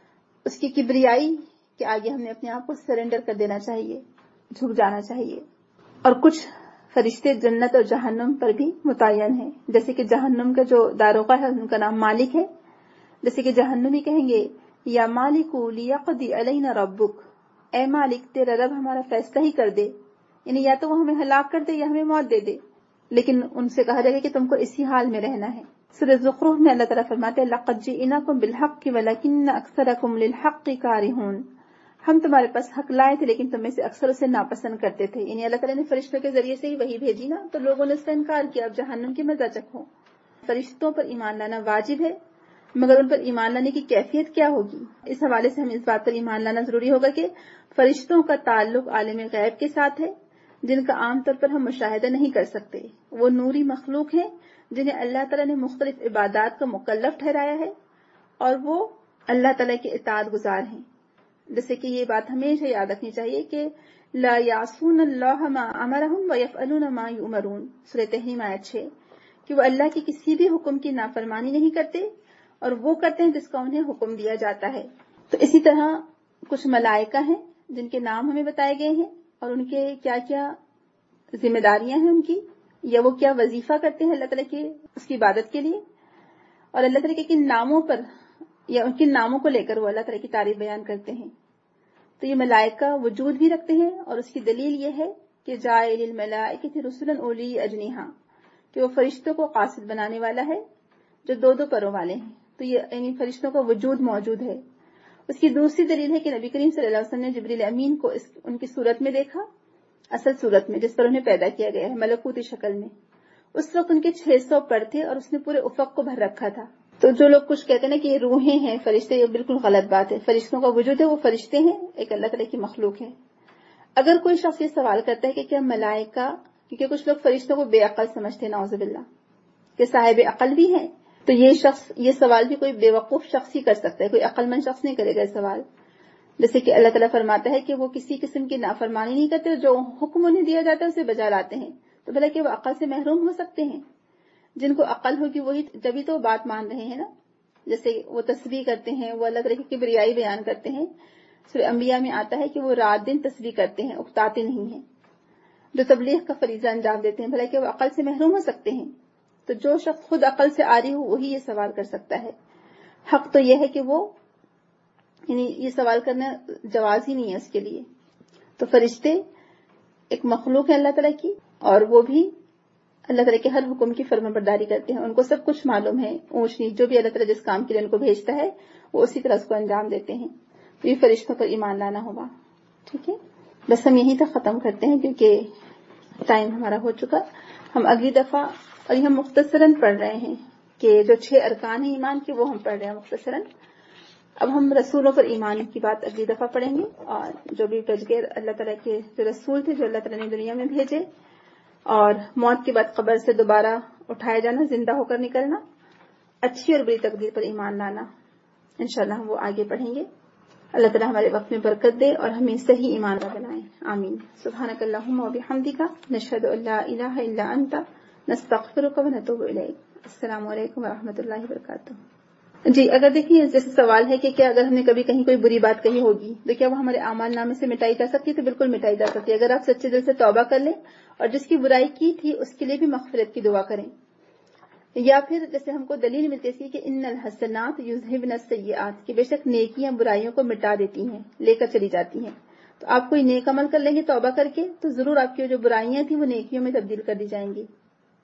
اس کی کبریائی کے آگے ہم نے اپنے آپ کو سرنڈر کر دینا چاہیے، جھک جانا چاہیے. اور کچھ فرشتے جنت اور جہنم پر بھی متعین ہیں، جیسے کہ جہنم کا جو داروغہ ہے ان کا نام مالک ہے. جیسے کہ جہنمی کہیں گے یا مالک لیقضی علینا ربک، اے مالک تیرا رب ہمارا فیصلہ ہی کر دے، یعنی یا تو وہ ہمیں ہلاک کر دے یا ہمیں موت دے دے. لیکن ان سے کہا جائے گا کہ تم کو اسی حال میں رہنا ہے. سورہ زخرف میں اللہ تعالیٰ فرماتے ہیں لقد جئناکم بالحق ولکن اکثرکم للحق کارہون، ہم تمہارے پاس حق لائے تھے لیکن تم میں سے اکثر اسے ناپسند کرتے تھے. یعنی اللہ تعالیٰ نے فرشتوں کے ذریعے سے ہی وحی بھیجی نا، تو لوگوں نے اس کا انکار کیا. اب جہنم کی مزہ چکھو. فرشتوں پر ایمان لانا واجب ہے، مگر ان پر ایمان لانے کی کیفیت کیا ہوگی؟ اس حوالے سے ہمیں اس بات پر ایمان لانا ضروری ہوگا کہ فرشتوں کا تعلق عالم غیب کے ساتھ ہے، جن کا عام طور پر ہم مشاہدہ نہیں کر سکتے. وہ نوری مخلوق ہیں جنہیں اللہ تعالیٰ نے مختلف عبادات کا مکلف ٹھہرایا ہے، اور وہ اللہ تعالیٰ کے اطاعت گزار ہیں. جیسے کہ یہ بات ہمیشہ یاد رکھنی چاہیے کہ لا یعصون اللہ ما امرہم ویفعلون ما یؤمرون، سورہ تحریم آیت 6، کہ وہ اللہ کے کسی بھی حکم کی نافرمانی نہیں کرتے اور وہ کرتے ہیں جس کا انہیں حکم دیا جاتا ہے. تو اسی طرح کچھ ملائکہ ہیں جن کے نام ہمیں بتائے گئے ہیں اور ان کے کیا کیا ذمہ داریاں ہیں ان کی، یا وہ کیا وظیفہ کرتے ہیں اللہ تعالیٰ کی اس کی عبادت کے لیے، اور اللہ تعالیٰ کے کن ناموں پر یا ان کے ناموں کو لے کر وہ اللہ تعالیٰ کی تعریف بیان کرتے ہیں. تو یہ ملائکہ وجود بھی رکھتے ہیں، اور اس کی دلیل یہ ہے کہ جاعل الملائکۃ رسلا اولی اجنحہ، کہ وہ فرشتوں کو قاصد بنانے والا ہے جو 2 پروں والے ہیں. تو یہ یعنی فرشتوں کا وجود موجود ہے. اس کی دوسری دلیل ہے کہ نبی کریم صلی اللہ علیہ وسلم نے جبریل امین کو ان کی صورت میں دیکھا، اصل صورت میں جس پر انہیں پیدا کیا گیا ہے ملکوتی شکل میں. اس وقت ان کے 600 پر تھے اور اس نے پورے افق کو بھر رکھا تھا. تو جو لوگ کچھ کہتے ہیں نا کہ یہ روحیں ہیں فرشتے، یہ بالکل غلط بات ہے. فرشتوں کا وجود ہے، وہ فرشتے ہیں، ایک اللہ تعالیٰ کی مخلوق ہے. اگر کوئی شخص یہ سوال کرتا ہے کہ کیا ملائکہ، کیونکہ کچھ لوگ فرشتوں کو بے عقل سمجھتے ہیں نعوذ باللہ کہ صاحب عقل بھی ہیں، تو یہ سوال بھی کوئی بے وقوف شخص ہی کر سکتا ہے، کوئی عقل مند شخص نہیں کرے گا یہ سوال. جیسے کہ اللہ تعالیٰ فرماتا ہے کہ وہ کسی قسم کی نافرمانی نہیں کرتے، جو حکم انہیں دیا جاتا ہے اسے بجا لاتے ہیں. تو بھلا کہ وہ عقل سے محروم ہو سکتے ہیں؟ جن کو عقل ہوگی وہی جبھی تو بات مان رہے ہیں نا. جیسے وہ تسبیح کرتے ہیں، وہ اللہ تعالیٰ کی کبریائی بیان کرتے ہیں. سورہ انبیاء میں آتا ہے کہ وہ رات دن تسبیح کرتے ہیں، اکتاتے نہیں ہیں. جو تبلیغ کا فریضہ انجام دیتے ہیں، بھلا کہ وہ عقل سے محروم ہو سکتے ہیں؟ تو جو شخص خود عقل سے عاری ہو وہی یہ سوال کر سکتا ہے. حق تو یہ ہے کہ وہ یعنی یہ سوال کرنا جواز ہی نہیں ہے اس کے لیے. تو فرشتے ایک مخلوق ہے اللہ تعالیٰ کی، اور وہ بھی اللہ تعالیٰ کے ہر حکم کی فرما برداری کرتے ہیں. ان کو سب کچھ معلوم ہے، اونچ نیچ جو بھی اللہ تعالیٰ جس کام کے لیے ان کو بھیجتا ہے وہ اسی طرح اس کو انجام دیتے ہیں. تو یہ فرشتوں پر ایمان لانا ہوگا. ٹھیک ہے، بس ہم یہیں تک ختم کرتے ہیں کیونکہ ٹائم ہمارا ہو چکا. ہم اگلی دفعہ، اور یہ ہم مختصراً پڑھ رہے ہیں کہ جو 6 ارکان ہیں ایمان کے وہ ہم پڑھ رہے ہیں مختصراً. اب ہم رسولوں پر ایمان کی بات اگلی دفعہ پڑھیں گے، اور جو بھی بچ گئے اللہ تعالیٰ کے جو رسول تھے جو اللہ تعالیٰ نے دنیا میں بھیجے، اور موت کے بعد قبر سے دوبارہ اٹھایا جانا، زندہ ہو کر نکلنا، اچھی اور بری تقدیر پر ایمان لانا، انشاءاللہ ہم وہ آگے پڑھیں گے. اللہ تعالیٰ ہمارے وقت میں برکت دے اور ہمیں صحیح ایمان کا بنائے. آمین. سبحانک اللہم و بحمدک، نشہد ان لا الہ الا انت، نستغفرک و نتوب الیک. السلام علیکم و رحمۃ اللہ وبرکاتہ. جی، اگر دیکھیے جیسے سوال ہے کہ کیا اگر ہم نے کبھی کہیں کوئی بری بات کہی ہوگی تو کیا وہ ہمارے اعمال نامے سے مٹائی جا سکتی ہے؟ تو بالکل مٹائی جا سکتی ہے اگر آپ سچے دل سے توبہ کر لیں اور جس کی برائی کی تھی اس کے لیے بھی مغفرت کی دعا کریں. یا پھر جیسے ہم کو دلیل ملتی ہے کہ ان الحسنات یذہبن السیئات، کہ بے شک نیکیاں برائیوں کو مٹا دیتی ہیں، لے کر چلی جاتی ہیں. تو آپ کوئی نیک عمل کر لیں گے توبہ کر کے تو ضرور آپ کی جو برائیاں تھیں وہ نیکیوں میں تبدیل کر دی جائیں گی.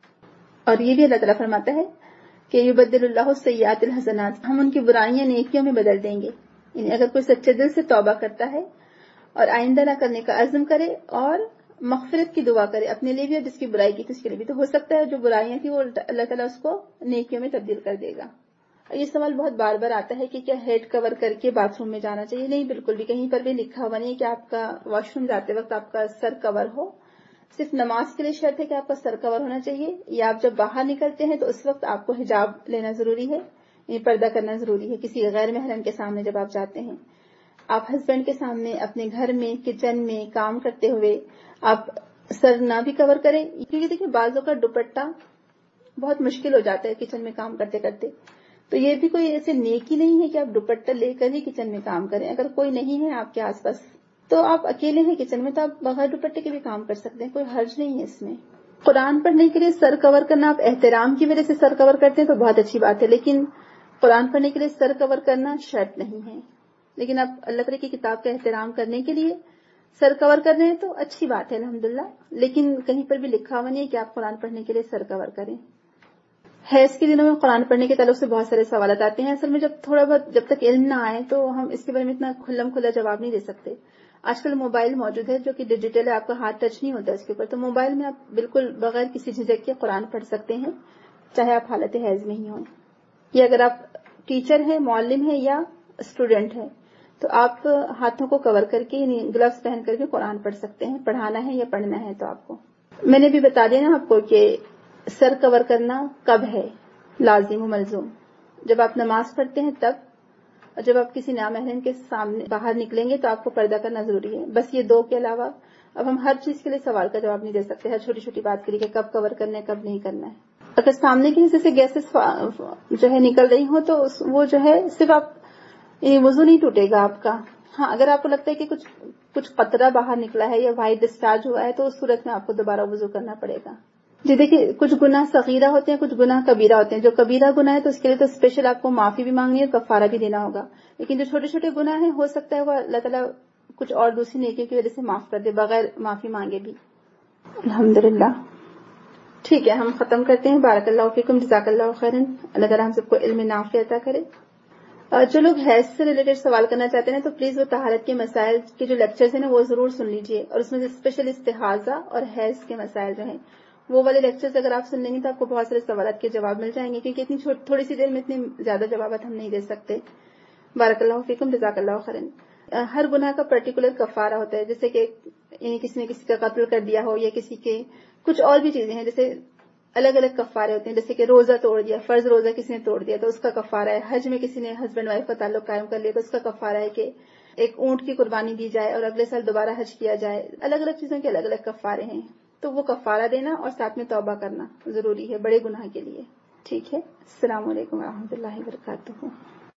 اور یہ بھی اللہ تعالیٰ فرماتا ہے کہ یبدل اللہ السیئات الحسنات، ہم ان کی برائیاں نیکیوں میں بدل دیں گے. یعنی اگر کوئی سچے دل سے توبہ کرتا ہے اور آئندہ نہ کرنے کا عزم کرے اور مغفرت کی دعا کرے اپنے لیے بھی اور جس کی برائی کی تھی اس کے لیے بھی، تو ہو سکتا ہے جو برائیاں تھیں وہ اللہ تعالیٰ اس کو نیکیوں میں تبدیل کر دے گا. یہ سوال بہت بار بار آتا ہے کہ کیا ہیڈ کور کر کے باتھ روم میں جانا چاہیے؟ نہیں، بالکل بھی کہیں پر بھی لکھا ہوا نہیں کہ آپ کا واش روم جاتے وقت آپ کا سر کور ہو. صرف نماز کے لیے شرط ہے کہ آپ کا سر کور ہونا چاہیے، یا آپ جب باہر نکلتے ہیں تو اس وقت آپ کو حجاب لینا ضروری ہے، یہ پردہ کرنا ضروری ہے کسی غیر محرم کے سامنے جب آپ جاتے ہیں. آپ ہسبینڈ کے سامنے اپنے گھر میں کچن میں کام کرتے ہوئے آپ سر نہ بھی کور کریں، کیونکہ دیکھیں بعضوں کا دوپٹہ بہت مشکل ہو جاتا ہے کچن میں کام کرتے کرتے. تو یہ بھی کوئی ایسے نیکی نہیں ہے کہ آپ دوپٹہ لے کر ہی کچن میں کام کریں. اگر کوئی نہیں ہے آپ کے آس پاس تو آپ اکیلے ہیں کچن میں تو آپ بغیر دوپٹے کے بھی کام کر سکتے ہیں، کوئی حرج نہیں ہے اس میں. قرآن پڑھنے کے لیے سر کور کرنا، آپ احترام کی وجہ سے سر کور کرتے ہیں تو بہت اچھی بات ہے، لیکن قرآن پڑھنے کے لیے سر کور کرنا شرط نہیں ہے. لیکن آپ اللہ تعالیٰ کی کتاب کا احترام کرنے کے لیے سر کور کر رہے ہیں تو اچھی بات ہے الحمدللہ، لیکن کہیں پر بھی لکھا ہوا نہیں ہے کہ آپ قرآن پڑھنے کے لیے سر کور کریں. حیض کے دنوں میں قرآن پڑھنے کے تعلق سے بہت سارے سوالات آتے ہیں. اصل میں جب تک علم نہ آئے تو ہم اس کے بارے میں اتنا کھلا جواب نہیں دے سکتے. آج کل موبائل موجود ہے جو کہ ڈیجیٹل ہے، آپ کا ہاتھ ٹچ نہیں ہوتا اس کے اوپر، تو موبائل میں آپ بالکل بغیر کسی جھجک کے قرآن پڑھ سکتے ہیں چاہے آپ حالت حیض میں ہی ہوں. یا اگر آپ ٹیچر ہیں، معلم ہیں یا اسٹوڈنٹ ہیں تو آپ ہاتھوں کو کور کر کے یعنی گلوز پہن کر کے قرآن پڑھ سکتے ہیں. پڑھانا ہے یا پڑھنا ہے تو آپ کو میں نے بھی بتا دیا نا آپ کو کہ سر کور کرنا کب ہے لازم و ملزوم، جب آپ نماز پڑھتے ہیں تب، اور جب آپ کسی نامحرم کے سامنے باہر نکلیں گے تو آپ کو پردہ کرنا ضروری ہے. بس یہ دو کے علاوہ اب ہم ہر چیز کے لیے سوال کا جواب نہیں دے سکتے، ہر چھوٹی چھوٹی بات کے لیے کہ کب کور کرنا ہے کب نہیں کرنا ہے. اگر سامنے کے حصے سے گیسز جو ہے نکل رہی ہوں تو وہ جو ہے صرف آپ وضو نہیں ٹوٹے گا آپ کا. ہاں، اگر آپ کو لگتا ہے کہ کچھ قطرہ باہر نکلا ہے یا وائٹ ڈسچارج ہوا ہے تو اس صورت میں آپ کو دوبارہ وضو کرنا پڑے گا. جی دیکھیے، کچھ گناہ صغیرہ ہوتے ہیں، کچھ گناہ کبیرہ ہوتے ہیں. جو کبیرہ گناہ ہے تو اس کے لیے تو اسپیشل آپ کو معافی بھی مانگنی ہے اور کفارہ بھی دینا ہوگا. لیکن جو چھوٹے چھوٹے گناہ ہیں ہو سکتا ہے وہ اللہ تعالیٰ کچھ اور دوسری نیکیوں کی وجہ سے معاف کر دے بغیر معافی مانگے بھی. الحمدللہ. ٹھیک ہے، ہم ختم کرتے ہیں. بارک اللہ فیکم، جزاک اللہ خیرا. اللہ تعالیٰ ہم سب کو علم نافع عطا کرے. جو لوگ حیض سے ریلیٹڈ سوال کرنا چاہتے ہیں تو پلیز وہ طہارت کے مسائل کے جو لیکچرز ہیں نا وہ ضرور سن لیجئے، اور اس میں سے اسپیشل استحاضہ اور حیض کے مسائل جو ہیں وہ والے لیکچرز اگر آپ سن لیں گے تو آپ کو بہت سارے سوالات کے جواب مل جائیں گے، کیونکہ اتنی تھوڑی سی دیر میں اتنے زیادہ جوابات ہم نہیں دے سکتے. بارک اللہ فیکم، جزاک اللہ خیرا. ہر گناہ کا پرٹیکولر کفارہ ہوتا ہے، جیسے کہ یعنی کسی نے کسی کا قتل کر دیا ہو یا کسی کے کچھ اور بھی چیزیں ہیں، جیسے الگ الگ کفارے ہوتے ہیں. جیسے کہ روزہ توڑ دیا، فرض روزہ کسی نے توڑ دیا تو اس کا کفارہ ہے. حج میں کسی نے ہسبینڈ وائف کا تعلق قائم کر لیا تو اس کا کفارہ ہے کہ ایک اونٹ کی قربانی دی جائے اور اگلے سال دوبارہ حج کیا جائے. الگ الگ چیزوں کے الگ الگ کفارے ہیں، تو وہ کفارہ دینا اور ساتھ میں توبہ کرنا ضروری ہے بڑے گناہ کے لیے. ٹھیک ہے، السلام علیکم ورحمۃ اللہ وبرکاتہ.